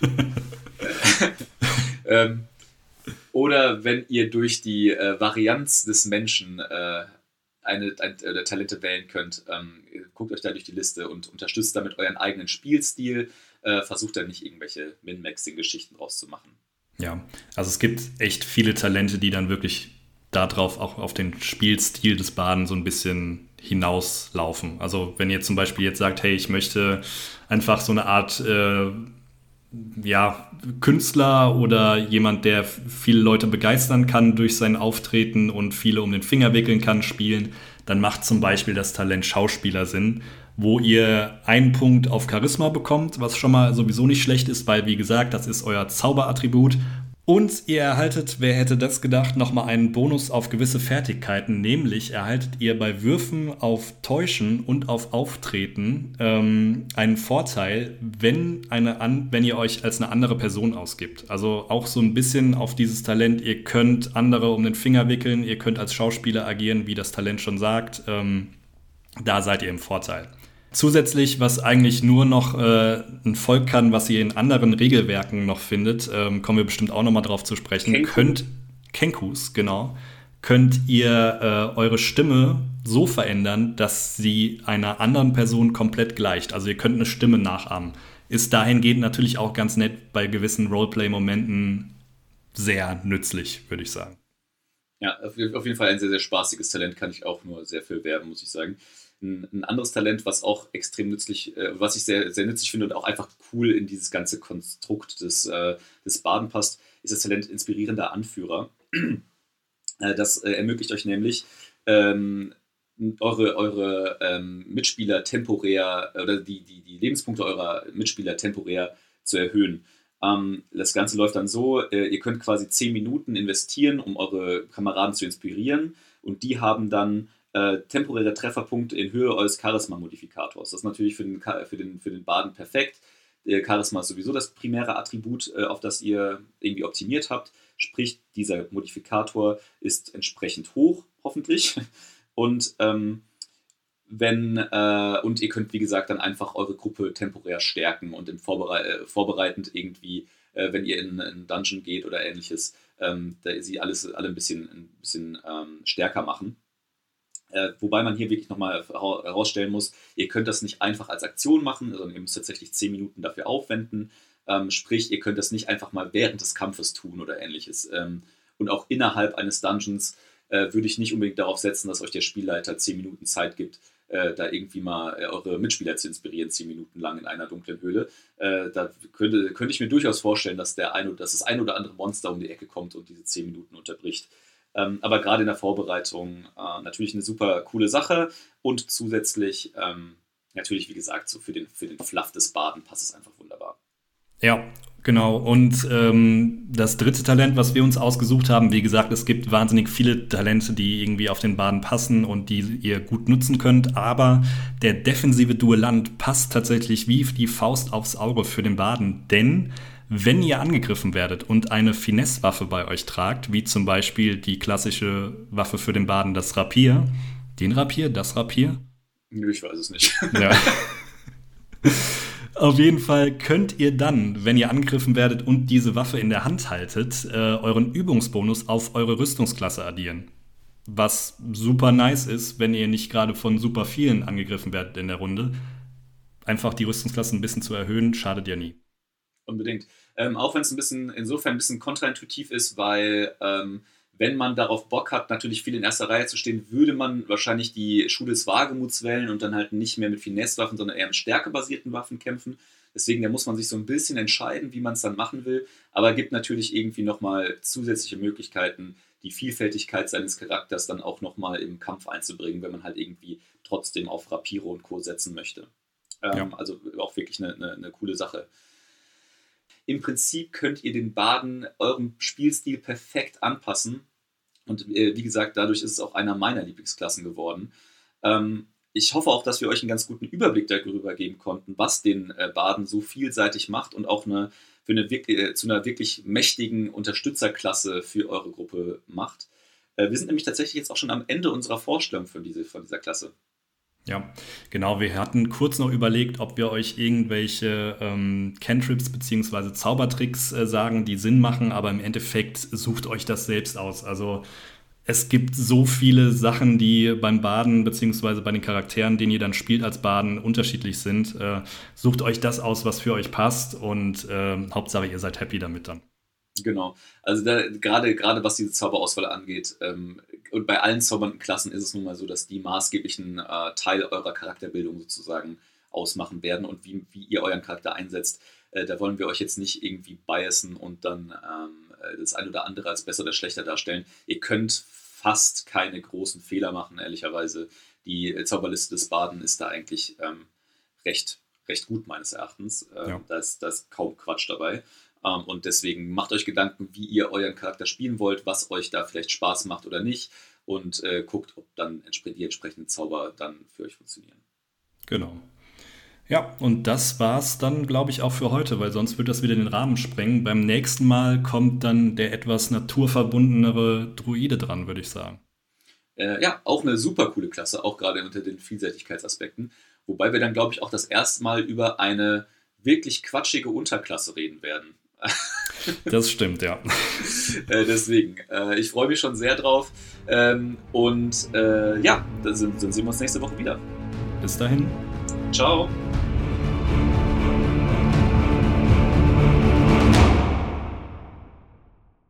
ähm, oder wenn ihr durch die äh, Varianz des Menschen äh, eine, ein, äh, Talente wählen könnt, ähm, guckt euch da durch die Liste und unterstützt damit euren eigenen Spielstil. Äh, versucht da nicht irgendwelche Min-Maxing-Geschichten draus zu machen. Ja, also es gibt echt viele Talente, die dann wirklich darauf auch auf den Spielstil des Baden so ein bisschen hinauslaufen. Also wenn ihr zum Beispiel jetzt sagt, hey, ich möchte einfach so eine Art äh, ja, Künstler oder jemand, der viele Leute begeistern kann durch sein Auftreten und viele um den Finger wickeln kann, spielen, dann macht zum Beispiel das Talent Schauspieler Sinn, wo ihr einen Punkt auf Charisma bekommt, was schon mal sowieso nicht schlecht ist, weil, wie gesagt, das ist euer Zauberattribut. Und ihr erhaltet, wer hätte das gedacht, nochmal einen Bonus auf gewisse Fertigkeiten, nämlich erhaltet ihr bei Würfen auf Täuschen und auf Auftreten ähm, einen Vorteil, wenn, eine an, wenn ihr euch als eine andere Person ausgibt. Also auch so ein bisschen auf dieses Talent, ihr könnt andere um den Finger wickeln, ihr könnt als Schauspieler agieren, wie das Talent schon sagt, ähm, da seid ihr im Vorteil. Zusätzlich, was eigentlich nur noch äh, ein Volk kann, was ihr in anderen Regelwerken noch findet, ähm, kommen wir bestimmt auch noch mal drauf zu sprechen, Kenku. könnt, Kenkus, genau, könnt ihr äh, eure Stimme so verändern, dass sie einer anderen Person komplett gleicht. Also ihr könnt eine Stimme nachahmen. Ist dahingehend natürlich auch ganz nett bei gewissen Roleplay-Momenten sehr nützlich, würde ich sagen. Ja, auf jeden Fall ein sehr, sehr spaßiges Talent, kann ich auch nur sehr viel werben, muss ich sagen. Ein, ein anderes Talent, was auch extrem nützlich, äh, was ich sehr, sehr nützlich finde und auch einfach cool in dieses ganze Konstrukt des, äh, des Baden passt, ist das Talent inspirierender Anführer. äh, das äh, ermöglicht euch nämlich, ähm, eure, eure ähm, Mitspieler temporär oder die, die, die Lebenspunkte eurer Mitspieler temporär zu erhöhen. Ähm, das Ganze läuft dann so, äh, ihr könnt quasi zehn Minuten investieren, um eure Kameraden zu inspirieren, und die haben dann äh, temporäre Trefferpunkte in Höhe eures Charisma-Modifikators. Das ist natürlich für den, für den, für den Baden perfekt. Der Charisma ist sowieso das primäre Attribut, äh, auf das ihr irgendwie optimiert habt. Sprich, dieser Modifikator ist entsprechend hoch, hoffentlich. Und ähm, wenn äh, und ihr könnt, wie gesagt, dann einfach eure Gruppe temporär stärken und im Vorbere- äh, vorbereitend irgendwie, äh, wenn ihr in einen Dungeon geht oder ähnliches, ähm, da sie alles alle ein bisschen, ein bisschen ähm, stärker machen. Äh, wobei man hier wirklich nochmal herausstellen muss, ihr könnt das nicht einfach als Aktion machen, sondern ihr müsst tatsächlich zehn Minuten dafür aufwenden. Ähm, sprich, ihr könnt das nicht einfach mal während des Kampfes tun oder ähnliches. Ähm, und auch innerhalb eines Dungeons äh, würde ich nicht unbedingt darauf setzen, dass euch der Spielleiter zehn Minuten Zeit gibt, äh, da irgendwie mal äh, eure Mitspieler zu inspirieren, zehn Minuten lang in einer dunklen Höhle. Äh, da könnte, könnte ich mir durchaus vorstellen, dass, der ein, dass das ein oder andere Monster um die Ecke kommt und diese zehn Minuten unterbricht. Ähm, aber gerade in der Vorbereitung äh, natürlich eine super coole Sache, und zusätzlich ähm, natürlich, wie gesagt, so für den, für den Fluff des Baden passt es einfach wunderbar. Ja, genau. Und ähm, das dritte Talent, was wir uns ausgesucht haben, wie gesagt, es gibt wahnsinnig viele Talente, die irgendwie auf den Baden passen und die ihr gut nutzen könnt, aber der defensive Duellant passt tatsächlich wie die Faust aufs Auge für den Baden, denn wenn ihr angegriffen werdet und eine Finesse-Waffe bei euch tragt, wie zum Beispiel die klassische Waffe für den Baden, das Rapier, den Rapier, das Rapier? Ich weiß es nicht. Ja. Auf jeden Fall könnt ihr dann, wenn ihr angegriffen werdet und diese Waffe in der Hand haltet, äh, euren Übungsbonus auf eure Rüstungsklasse addieren. Was super nice ist, wenn ihr nicht gerade von super vielen angegriffen werdet in der Runde. Einfach die Rüstungsklasse ein bisschen zu erhöhen, schadet ja nie. Unbedingt. Ähm, auch wenn es ein bisschen, insofern ein bisschen kontraintuitiv ist, weil ähm, wenn man darauf Bock hat, natürlich viel in erster Reihe zu stehen, würde man wahrscheinlich die Schule des Wagemuts wählen und dann halt nicht mehr mit Finesse-Waffen, sondern eher mit stärkebasierten Waffen kämpfen. Deswegen, da muss man sich so ein bisschen entscheiden, wie man es dann machen will. Aber es gibt natürlich irgendwie nochmal zusätzliche Möglichkeiten, die Vielfältigkeit seines Charakters dann auch nochmal im Kampf einzubringen, wenn man halt irgendwie trotzdem auf Rapiere und Co. setzen möchte. Ähm, ja. Also auch wirklich eine, eine, eine coole Sache. Im Prinzip könnt ihr den Baden eurem Spielstil perfekt anpassen. Und äh, wie gesagt, dadurch ist es auch einer meiner Lieblingsklassen geworden. Ähm, ich hoffe auch, dass wir euch einen ganz guten Überblick darüber geben konnten, was den äh, Baden so vielseitig macht und auch eine, für eine, äh, zu einer wirklich mächtigen Unterstützerklasse für eure Gruppe macht. Äh, wir sind nämlich tatsächlich jetzt auch schon am Ende unserer Vorstellung von, diese, von dieser Klasse. Ja, genau. Wir hatten kurz noch überlegt, ob wir euch irgendwelche ähm, Cantrips bzw. Zaubertricks äh, sagen, die Sinn machen, aber im Endeffekt sucht euch das selbst aus. Also es gibt so viele Sachen, die beim Baden bzw. bei den Charakteren, den ihr dann spielt als Baden, unterschiedlich sind. Äh, sucht euch das aus, was für euch passt und äh, Hauptsache, ihr seid happy damit dann. Genau, also da, gerade, gerade was diese Zauberauswahl angeht, ähm, und bei allen zaubernden Klassen ist es nun mal so, dass die maßgeblichen äh, Teil eurer Charakterbildung sozusagen ausmachen werden und wie, wie ihr euren Charakter einsetzt. Äh, da wollen wir euch jetzt nicht irgendwie biasen und dann ähm, das ein oder andere als besser oder schlechter darstellen. Ihr könnt fast keine großen Fehler machen, ehrlicherweise. Die äh, Zauberliste des Baden ist da eigentlich ähm, recht, recht gut meines Erachtens. Ähm, Ja. da, ist, da ist kaum Quatsch dabei. Um, und deswegen macht euch Gedanken, wie ihr euren Charakter spielen wollt, was euch da vielleicht Spaß macht oder nicht und äh, guckt, ob dann entspre- die entsprechenden Zauber dann für euch funktionieren. Genau. Ja, und das war's dann, glaube ich, auch für heute, weil sonst wird das wieder den Rahmen sprengen. Beim nächsten Mal kommt dann der etwas naturverbundenere Druide dran, würde ich sagen. Äh, ja, auch eine super coole Klasse, auch gerade unter den Vielseitigkeitsaspekten. Wobei wir dann, glaube ich, auch das erste Mal über eine wirklich quatschige Unterklasse reden werden. Das stimmt, ja. äh, deswegen, äh, ich freue mich schon sehr drauf. Ähm, und äh, ja, dann, sind, dann sehen wir uns nächste Woche wieder. Bis dahin. Ciao.